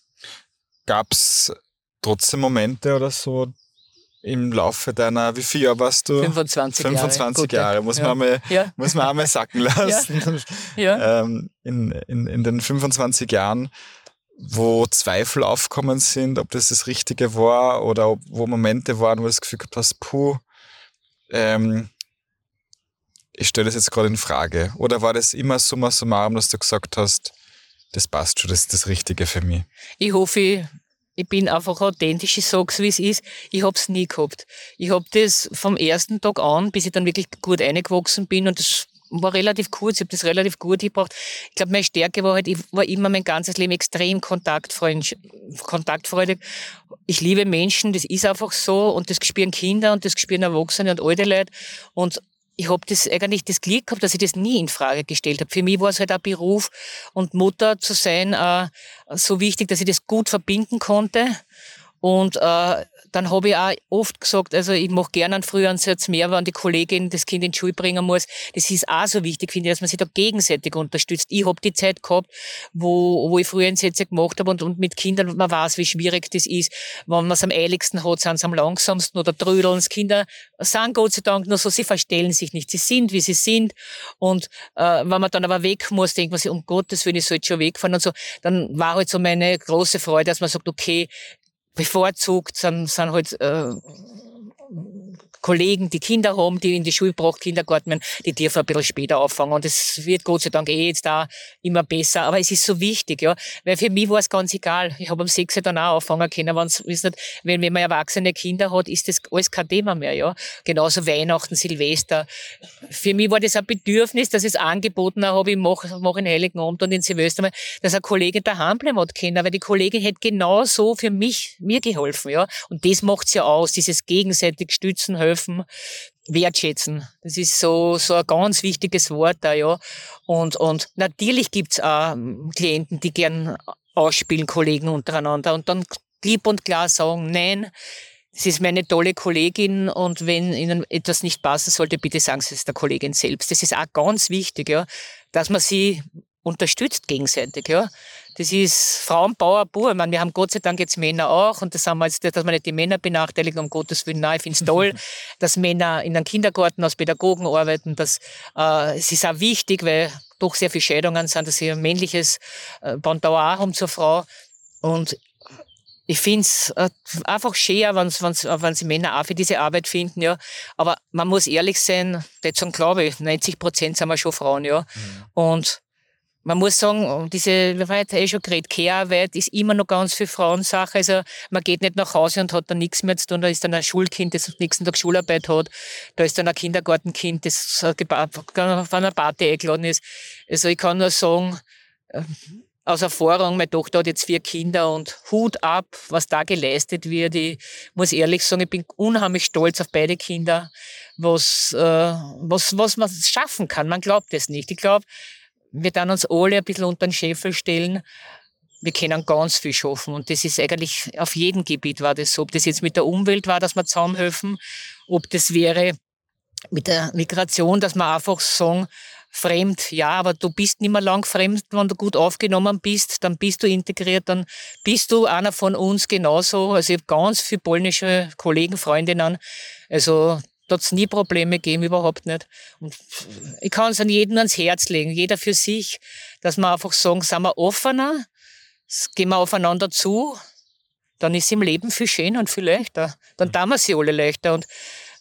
Speaker 3: Gab's trotzdem Momente oder so im Laufe deiner, wie viel Jahre warst du?
Speaker 2: fünfundzwanzig Jahre.
Speaker 3: fünfundzwanzig Jahre, muss, ja. man einmal, ja. muss man einmal sacken lassen. Ja. Ja. Ähm, in, in, in den fünfundzwanzig Jahren, wo Zweifel aufkommen sind, ob das das Richtige war oder ob, wo Momente waren, wo du das Gefühl gehabt hast, puh, ähm, ich stelle das jetzt gerade in Frage. Oder war das immer summa summarum, dass du gesagt hast, das passt schon, das ist das Richtige für mich?
Speaker 2: Ich hoffe, ich bin einfach authentisch, ich sag's, wie es ist. Ich hab's nie gehabt. Ich hab das vom ersten Tag an, bis ich dann wirklich gut eingewachsen bin und das war relativ kurz, ich hab das relativ gut gebracht. Ich glaube, meine Stärke war halt, ich war immer mein ganzes Leben extrem kontaktfreudig. kontaktfreudig. Ich liebe Menschen, das ist einfach so und das spüren Kinder und das spüren Erwachsene und alte Leute und ich habe das eigentlich das Glück gehabt, dass ich das nie in Frage gestellt habe. Für mich war es halt ein Beruf und Mutter zu sein äh, so wichtig, dass ich das gut verbinden konnte. Und äh, dann habe ich auch oft gesagt, also ich mache gerne einen Frühansatz mehr, wenn die Kollegin das Kind in die Schule bringen muss. Das ist auch so wichtig, finde ich, dass man sich da gegenseitig unterstützt. Ich habe die Zeit gehabt, wo, wo ich Frühansätze gemacht habe und, und mit Kindern, man weiß, wie schwierig das ist. Wenn man es am eiligsten hat, sind sie am langsamsten oder trödeln. Das Kinder sind Gott sei Dank nur so, sie verstellen sich nicht. Sie sind, wie sie sind. Und äh, wenn man dann aber weg muss, denkt man sich, um Gottes Willen, ich sollte schon wegfahren und so. Dann war halt so meine große Freude, dass man sagt, okay, bevorzugt sind, sind halt äh, Kollegen, die Kinder haben, die in die Schule gebracht, Kindergarten, die dürfen ein bisschen später anfangen. Und das wird Gott sei Dank eh jetzt da immer besser. Aber es ist so wichtig, ja. Weil für mich war es ganz egal. Ich habe um sechs dann auch anfangen können. Wenn's, nicht, wenn, wenn man erwachsene Kinder hat, ist das alles kein Thema mehr, ja. Genauso Weihnachten, Silvester. Für mich war das ein Bedürfnis, dass ich es angeboten habe, ich mache mach den Heiligen Abend und den Silvester mal, dass eine Kollegin daheim bleiben hat können. Weil die Kollegin hätte genau so für mich, mir geholfen, ja. Und das macht's ja aus, dieses gegenseitig stützen, helfen, wertschätzen. Das ist so, so ein ganz wichtiges Wort da, ja. Und, und natürlich gibt's auch Klienten, die gern ausspielen, Kollegen untereinander und dann klipp und klar sagen, nein, das ist meine tolle Kollegin und wenn Ihnen etwas nicht passen sollte, bitte sagen Sie es der Kollegin selbst. Das ist auch ganz wichtig, ja, dass man sie unterstützt gegenseitig, ja. Das ist Frauenbauer pur. Ich meine, wir haben Gott sei Dank jetzt Männer auch und das haben wir jetzt, dass wir nicht die Männer benachteiligen, um Gottes Willen. Nein, ich finde es toll, dass Männer in einem Kindergarten als Pädagogen arbeiten. Das, äh, es ist auch wichtig, weil doch sehr viele Scheidungen sind, dass sie ein männliches äh, Pendant auch haben zur Frau. Und ich finde es äh, einfach schön, wenn sie Männer auch für diese Arbeit finden, ja. Aber man muss ehrlich sein, jetzt glaube ich, neunzig Prozent sind wir schon Frauen, ja. Mhm. Und man muss sagen, diese, wir haben jetzt eh schon geredet, Care-Arbeit ist immer noch ganz viel Frauensache. Also man geht nicht nach Hause und hat dann nichts mehr zu tun. Da ist dann ein Schulkind, das am nächsten Tag Schularbeit hat. Da ist dann ein Kindergartenkind, das von einer Party eingeladen ist. Also ich kann nur sagen, aus Erfahrung, meine Tochter hat jetzt vier Kinder und Hut ab, was da geleistet wird. Ich muss ehrlich sagen, ich bin unheimlich stolz auf beide Kinder, was, äh, was, was man schaffen kann. Man glaubt es nicht. Ich glaube, wir dann uns alle ein bisschen unter den Scheffel stellen. Wir können ganz viel schaffen. Und das ist eigentlich, auf jedem Gebiet war das so. Ob das jetzt mit der Umwelt war, dass wir zusammenhelfen, ob das wäre mit der Migration, dass wir einfach sagen, fremd, ja, aber du bist nicht mehr lang fremd, wenn du gut aufgenommen bist, dann bist du integriert, dann bist du einer von uns genauso. Also ich habe ganz viele polnische Kollegen, Freundinnen, also da hat es nie Probleme gegeben, überhaupt nicht. Und ich kann es an jeden ans Herz legen, jeder für sich, dass wir einfach sagen, sind wir offener, gehen wir aufeinander zu, dann ist im Leben viel schöner und viel leichter. Dann tun wir sie alle leichter. Und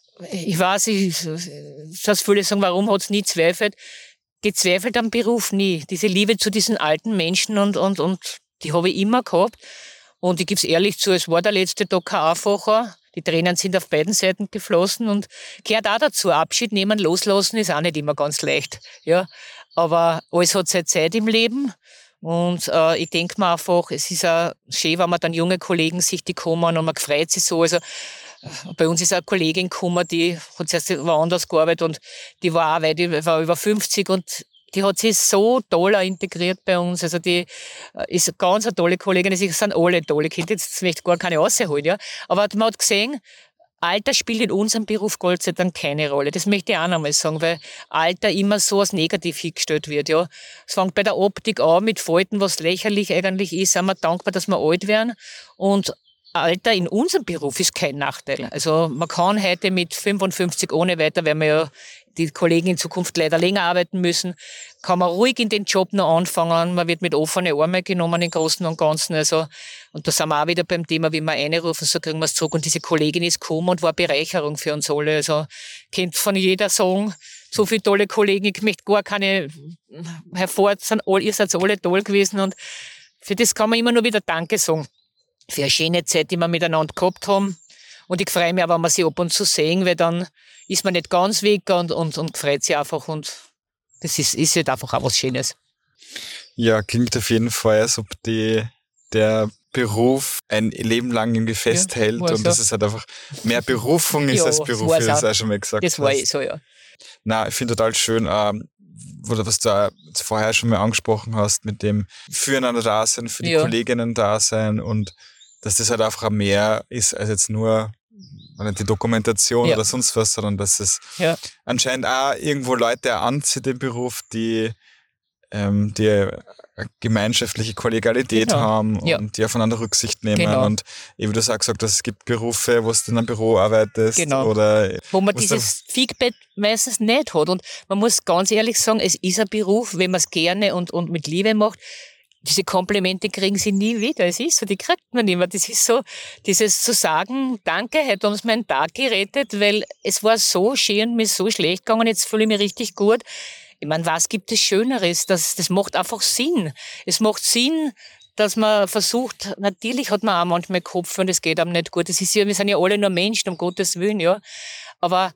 Speaker 2: ich weiß, ich, dass viele sagen, warum hat es nie zweifelt? Gezweifelt am Beruf nie. Diese Liebe zu diesen alten Menschen und, und, und die habe ich immer gehabt. Und ich gebe es ehrlich zu, es war der letzte Tag kein einfacher. Die Tränen sind auf beiden Seiten geflossen und gehört auch dazu. Abschied nehmen, loslassen ist auch nicht immer ganz leicht. Ja, aber alles hat seine Zeit im Leben. Und äh, ich denke mir einfach, es ist auch schön, wenn man dann junge Kollegen sich die kommen und man freut sich so. Also bei uns ist eine Kollegin gekommen, die hat zuerst woanders gearbeitet und die war auch, weil die war über fünfzig und die hat sich so toll integriert bei uns. Also die ist eine ganz eine tolle Kollegin. Es sind alle tolle Kinder. Jetzt möchte ich gar keine rausholen, ja. Aber man hat gesehen, Alter spielt in unserem Beruf Gott sei Dank keine Rolle. Das möchte ich auch noch mal sagen, weil Alter immer so als negativ hingestellt wird, ja. Es fängt bei der Optik an mit Falten, was lächerlich eigentlich ist. Sind wir dankbar, dass wir alt werden. Und Alter in unserem Beruf ist kein Nachteil. Also man kann heute mit fünfundfünfzig ohne weiter, weil wir ja die Kollegen in Zukunft leider länger arbeiten müssen, kann man ruhig in den Job noch anfangen. Man wird mit offenen Armen genommen im Großen und Ganzen. Also, und da sind wir auch wieder beim Thema, wie wir einrufen, so kriegen wir es zurück. Und diese Kollegin ist gekommen und war Bereicherung für uns alle. Also kennt von jeder sagen, so viele tolle Kollegen, ich möchte gar keine hervor, ihr seid alle toll gewesen. Und für das kann man immer nur wieder Danke sagen. Für eine schöne Zeit, die wir miteinander gehabt haben. Und ich freue mich auch, wenn wir sie ab und zu sehen, weil dann ist man nicht ganz weg und, und, und freut sich einfach. Und das ist, ist halt einfach auch was Schönes.
Speaker 3: Ja, klingt auf jeden Fall, als ob die, der Beruf ein Leben lang irgendwie festhält ja, und so. Dass es halt einfach mehr Berufung ist ja, als Beruf, wie du es auch schon mal gesagt hast.
Speaker 2: Das war eh so, ja.
Speaker 3: Nein, ich finde total schön, ähm, was du auch vorher schon mal angesprochen hast, mit dem Füreinander da sein, für die ja. Kolleginnen da sein und dass das halt einfach mehr ist als jetzt nur die Dokumentation
Speaker 2: Ja.
Speaker 3: oder sonst was, sondern dass es
Speaker 2: Ja.
Speaker 3: anscheinend auch irgendwo Leute anzieht, den Beruf, die, ähm, die eine gemeinschaftliche Kollegialität
Speaker 2: Genau.
Speaker 3: haben und
Speaker 2: Ja.
Speaker 3: die aufeinander Rücksicht nehmen.
Speaker 2: Genau.
Speaker 3: Und wie du auch gesagt hast, es gibt Berufe, wo du in einem Büro arbeitest
Speaker 2: Genau.
Speaker 3: oder
Speaker 2: Wo man
Speaker 3: was
Speaker 2: dieses Feedback meistens nicht hat. Und man muss ganz ehrlich sagen, es ist ein Beruf, wenn man es gerne und, und mit Liebe macht, diese Komplimente kriegen sie nie wieder. Es ist so, die kriegt man nicht mehr. Das ist so, dieses zu sagen, danke, heute haben sie meinen Tag gerettet, weil es war so schön, mir ist so schlecht gegangen, jetzt fühle ich mich richtig gut. Ich meine, was gibt es Schöneres? Das, das macht einfach Sinn. Es macht Sinn, dass man versucht, natürlich hat man auch manchmal Kopf und es geht einem nicht gut. Das ist ja, wir sind ja alle nur Menschen, um Gottes Willen, ja. Aber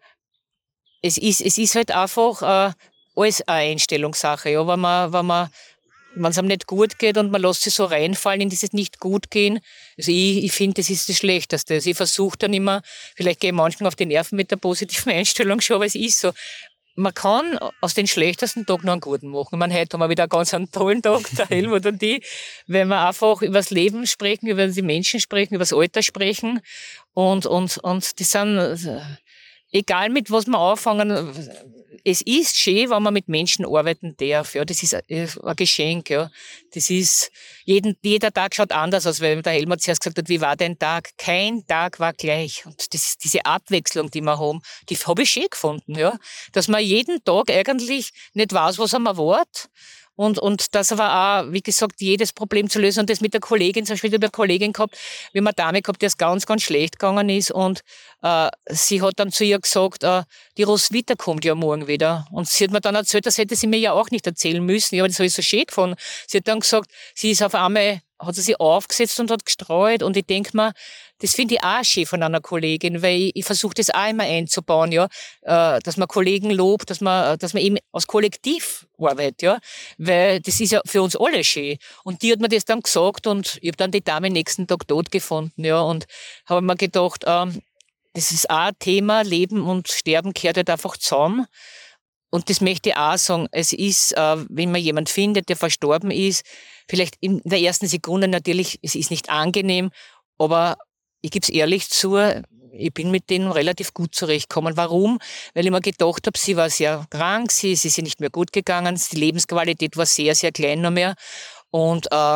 Speaker 2: es ist, es ist halt einfach äh, alles eine Einstellungssache, ja. Wenn man, wenn man wenn es einem nicht gut geht und man lässt sich so reinfallen in dieses Nicht-Gut-Gehen. Also ich, ich finde, das ist das Schlechteste. Also ich versuche dann immer, vielleicht gehe ich manchmal auf die Nerven mit der positiven Einstellung schon, aber es ist so. Man kann aus den schlechtesten Tag noch einen guten machen. Ich meine, heute haben wir wieder einen ganz einen tollen Tag, der Helmut und ich, wenn wir einfach über das Leben sprechen, über die Menschen sprechen, über das Alter sprechen und, und, und die sind, egal mit was wir anfangen, es ist schön, wenn man mit Menschen arbeiten darf. Ja, das ist ein Geschenk. Ja. Das ist, jeden, jeder Tag schaut anders aus, weil der Helmut zuerst gesagt hat, wie war dein Tag? Kein Tag war gleich. Und das, diese Abwechslung, die wir haben, die habe ich schön gefunden. Ja. Dass man jeden Tag eigentlich nicht weiß, was einem erwartet. Und, und das war auch, wie gesagt, jedes Problem zu lösen. Und das mit der Kollegin, zum Beispiel mit der Kollegin gehabt, wir haben eine Dame gehabt, die es ganz, ganz schlecht gegangen ist. Und äh, sie hat dann zu ihr gesagt, äh, die Roswitha kommt ja morgen wieder. Und sie hat mir dann erzählt, das hätte sie mir ja auch nicht erzählen müssen. Ja, das habe ich so schön gefunden. Sie hat dann gesagt, sie ist auf einmal, hat sie sich aufgesetzt und hat gestreut. Und ich denke mir, das finde ich auch schön von einer Kollegin, weil ich, ich versuche das auch immer einzubauen, ja, äh, dass man Kollegen lobt, dass man, dass man eben als Kollektiv arbeitet, ja, weil das ist ja für uns alle schön. Und die hat mir das dann gesagt und ich habe dann die Dame nächsten Tag tot gefunden, ja, und habe mir gedacht, ähm, das ist auch ein Thema, Leben und Sterben gehört halt einfach zusammen. Und das möchte ich auch sagen, es ist, äh, wenn man jemand findet, der verstorben ist, vielleicht in der ersten Sekunde natürlich, es ist nicht angenehm, aber ich gebe es ehrlich zu, ich bin mit denen relativ gut zurechtgekommen. Warum? Weil ich mir gedacht habe, sie war sehr krank, sie, sie ist ihr nicht mehr gut gegangen, die Lebensqualität war sehr, sehr klein noch mehr. Und äh,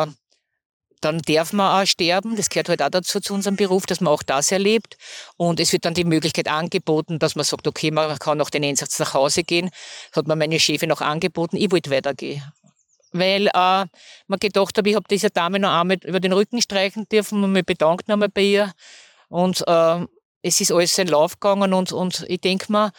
Speaker 2: dann darf man auch sterben, das gehört halt auch dazu zu unserem Beruf, dass man auch das erlebt. Und es wird dann die Möglichkeit angeboten, dass man sagt, okay, man kann nach den Einsatz nach Hause gehen. Das hat mir meine Chefin auch angeboten, ich wollte weitergehen. Weil äh, man gedacht habe, ich habe dieser Dame noch einmal über den Rücken streichen dürfen und mich bedankt nochmal bei ihr. Und äh, es ist alles seinen Lauf gegangen und, und ich denke mir,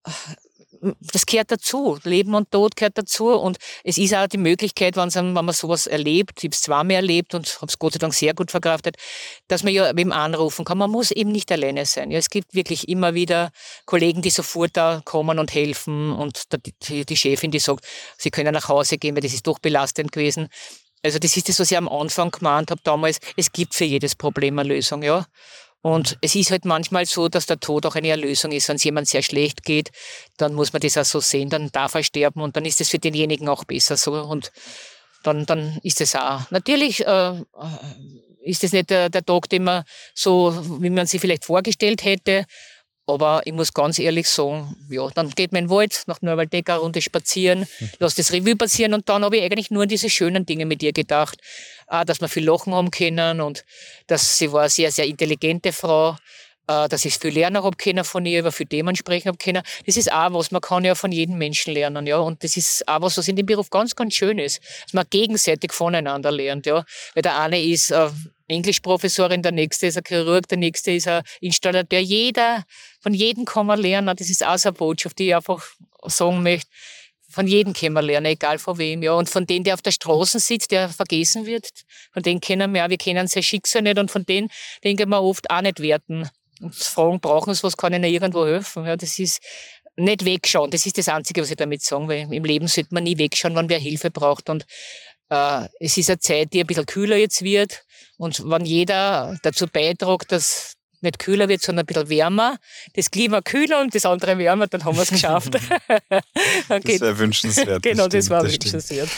Speaker 2: das gehört dazu. Leben und Tod gehört dazu. Und es ist auch die Möglichkeit, wenn man sowas erlebt, ich habe es zweimal erlebt und habe es Gott sei Dank sehr gut verkraftet, dass man ja eben anrufen kann. Man muss eben nicht alleine sein. Ja, es gibt wirklich immer wieder Kollegen, die sofort da kommen und helfen. Und die, die Chefin, die sagt, sie können nach Hause gehen, weil das ist doch belastend gewesen. Also das ist das, was ich am Anfang gemeint habe damals. Es gibt für jedes Problem eine Lösung, ja. Und es ist halt manchmal so, dass der Tod auch eine Erlösung ist. Wenn es jemand sehr schlecht geht, dann muss man das auch so sehen. Dann darf er sterben und dann ist es für denjenigen auch besser so. Und dann, dann ist es auch. Natürlich äh, ist es nicht der, der Tag, den man so, wie man sich vielleicht vorgestellt hätte. Aber ich muss ganz ehrlich sagen, ja, dann geht man in den Wald, nach Neuwaldeck eine Runde spazieren, lass das Revue passieren und dann habe ich eigentlich nur an diese schönen Dinge mit ihr gedacht. Auch, dass wir viel lachen haben können und dass sie war eine sehr, sehr intelligente Frau, äh, dass ich viel lernen habe können von ihr, über viele Themen sprechen habe können. Das ist auch was, man kann ja von jedem Menschen lernen, ja. Und das ist auch was, was in dem Beruf ganz, ganz schön ist. Dass man gegenseitig voneinander lernt, ja. Weil der eine ist äh, Englischprofessorin, der nächste ist ein Chirurg, der nächste ist ein Installateur. Jeder, von jedem kann man lernen. Das ist auch so eine Botschaft, die ich einfach sagen möchte. Von jedem können wir lernen, egal von wem. Ja. Und von denen, der auf der Straße sitzt, der vergessen wird, von denen kennen wir auch, wir kennen sein Schicksal nicht und von denen denken wir oft auch nicht werten. Und fragen, brauchen sie was, kann ihnen irgendwo helfen. Ja, das ist nicht wegschauen, das ist das Einzige, was ich damit sagen will. Im Leben sollte man nie wegschauen, wenn wer Hilfe braucht. Und äh, es ist eine Zeit, die ein bisschen kühler jetzt wird. Und wenn jeder dazu beiträgt, dass nicht kühler wird, sondern ein bisschen wärmer, das Klima kühler und das andere wärmer, dann haben wir es geschafft.
Speaker 3: Das wäre wünschenswert.
Speaker 2: Genau, das,
Speaker 3: das
Speaker 2: war
Speaker 3: das
Speaker 2: wünschenswert.
Speaker 3: Stimmt. 。 . 。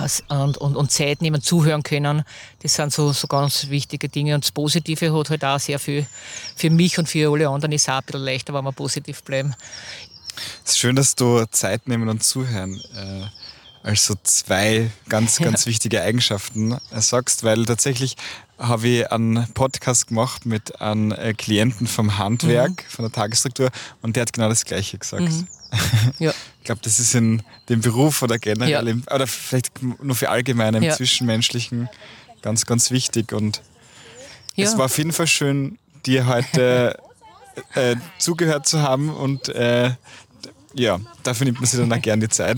Speaker 2: und, und, und Zeit nehmen, zuhören können. Das sind so, so ganz wichtige Dinge. Und das Positive hat halt auch sehr viel für mich und für alle anderen ist auch ein bisschen leichter, wenn wir positiv bleiben.
Speaker 3: Es ist schön, dass du Zeit nehmen und zuhören äh, also zwei ganz, ganz ja. wichtige Eigenschaften sagst, weil tatsächlich habe ich einen Podcast gemacht mit einem Klienten vom Handwerk, mhm. von der Tagesstruktur und der hat genau das Gleiche gesagt. Mhm. Ja. Ich glaube, das ist in dem Beruf oder generell, ja. im, oder vielleicht nur für allgemein im ja. Zwischenmenschlichen ganz, ganz wichtig und ja. es war auf jeden Fall schön, dir heute äh, zugehört zu haben und äh, ja, dafür nimmt man sich dann auch gerne die Zeit.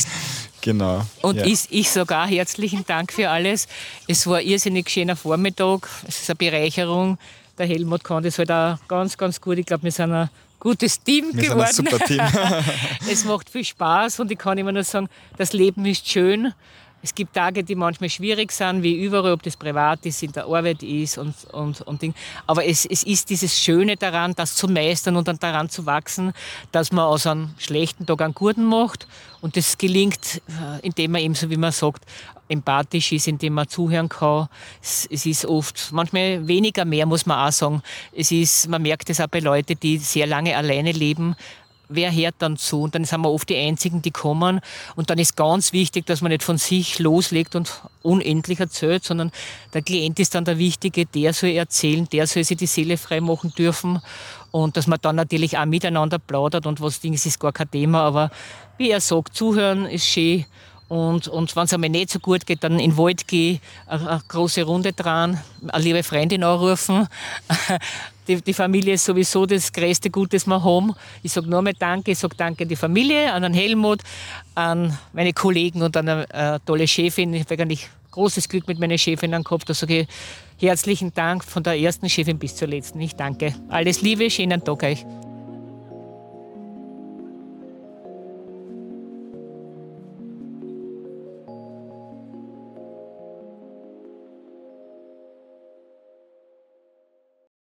Speaker 3: Genau.
Speaker 2: Und
Speaker 3: ja.
Speaker 2: ich, ich sage auch herzlichen Dank für alles. Es war ein irrsinnig schöner Vormittag. Es ist eine Bereicherung. Der Helmut kann das halt auch ganz, ganz gut. Ich glaube, wir sind ein gutes Team
Speaker 3: wir
Speaker 2: geworden.
Speaker 3: Sind ein super Team.
Speaker 2: Es macht viel Spaß und ich kann immer nur sagen, das Leben ist schön. Es gibt Tage, die manchmal schwierig sind, wie überall, ob das privat ist, in der Arbeit ist und, und, und Ding. Aber es, es ist dieses Schöne daran, das zu meistern und dann daran zu wachsen, dass man aus einem schlechten Tag einen guten macht. Und das gelingt, indem man eben, so wie man sagt, empathisch ist, indem man zuhören kann. Es, es ist oft, manchmal weniger mehr, muss man auch sagen. Es ist, man merkt es auch bei Leuten, die sehr lange alleine leben. Wer hört dann zu? Und dann sind wir oft die Einzigen, die kommen. Und dann ist ganz wichtig, dass man nicht von sich loslegt und unendlich erzählt, sondern der Klient ist dann der Wichtige, der soll erzählen, der soll sich die Seele frei machen dürfen. Und dass man dann natürlich auch miteinander plaudert und was Ding ist, ist gar kein Thema. Aber wie er sagt, zuhören ist schön. Und, und wenn es einmal nicht so gut geht, dann in den Wald gehen, eine, eine große Runde dran, eine liebe Freundin anrufen. Die, die Familie ist sowieso das größte Gut, das wir haben. Ich sage nur einmal Danke. Ich sage Danke an die Familie, an den Helmut, an meine Kollegen und an eine äh, tolle Chefin. Ich habe eigentlich großes Glück mit meinen Chefinnen gehabt. Da sage ich herzlichen Dank von der ersten Chefin bis zur letzten. Ich danke. Alles Liebe, schönen Tag euch.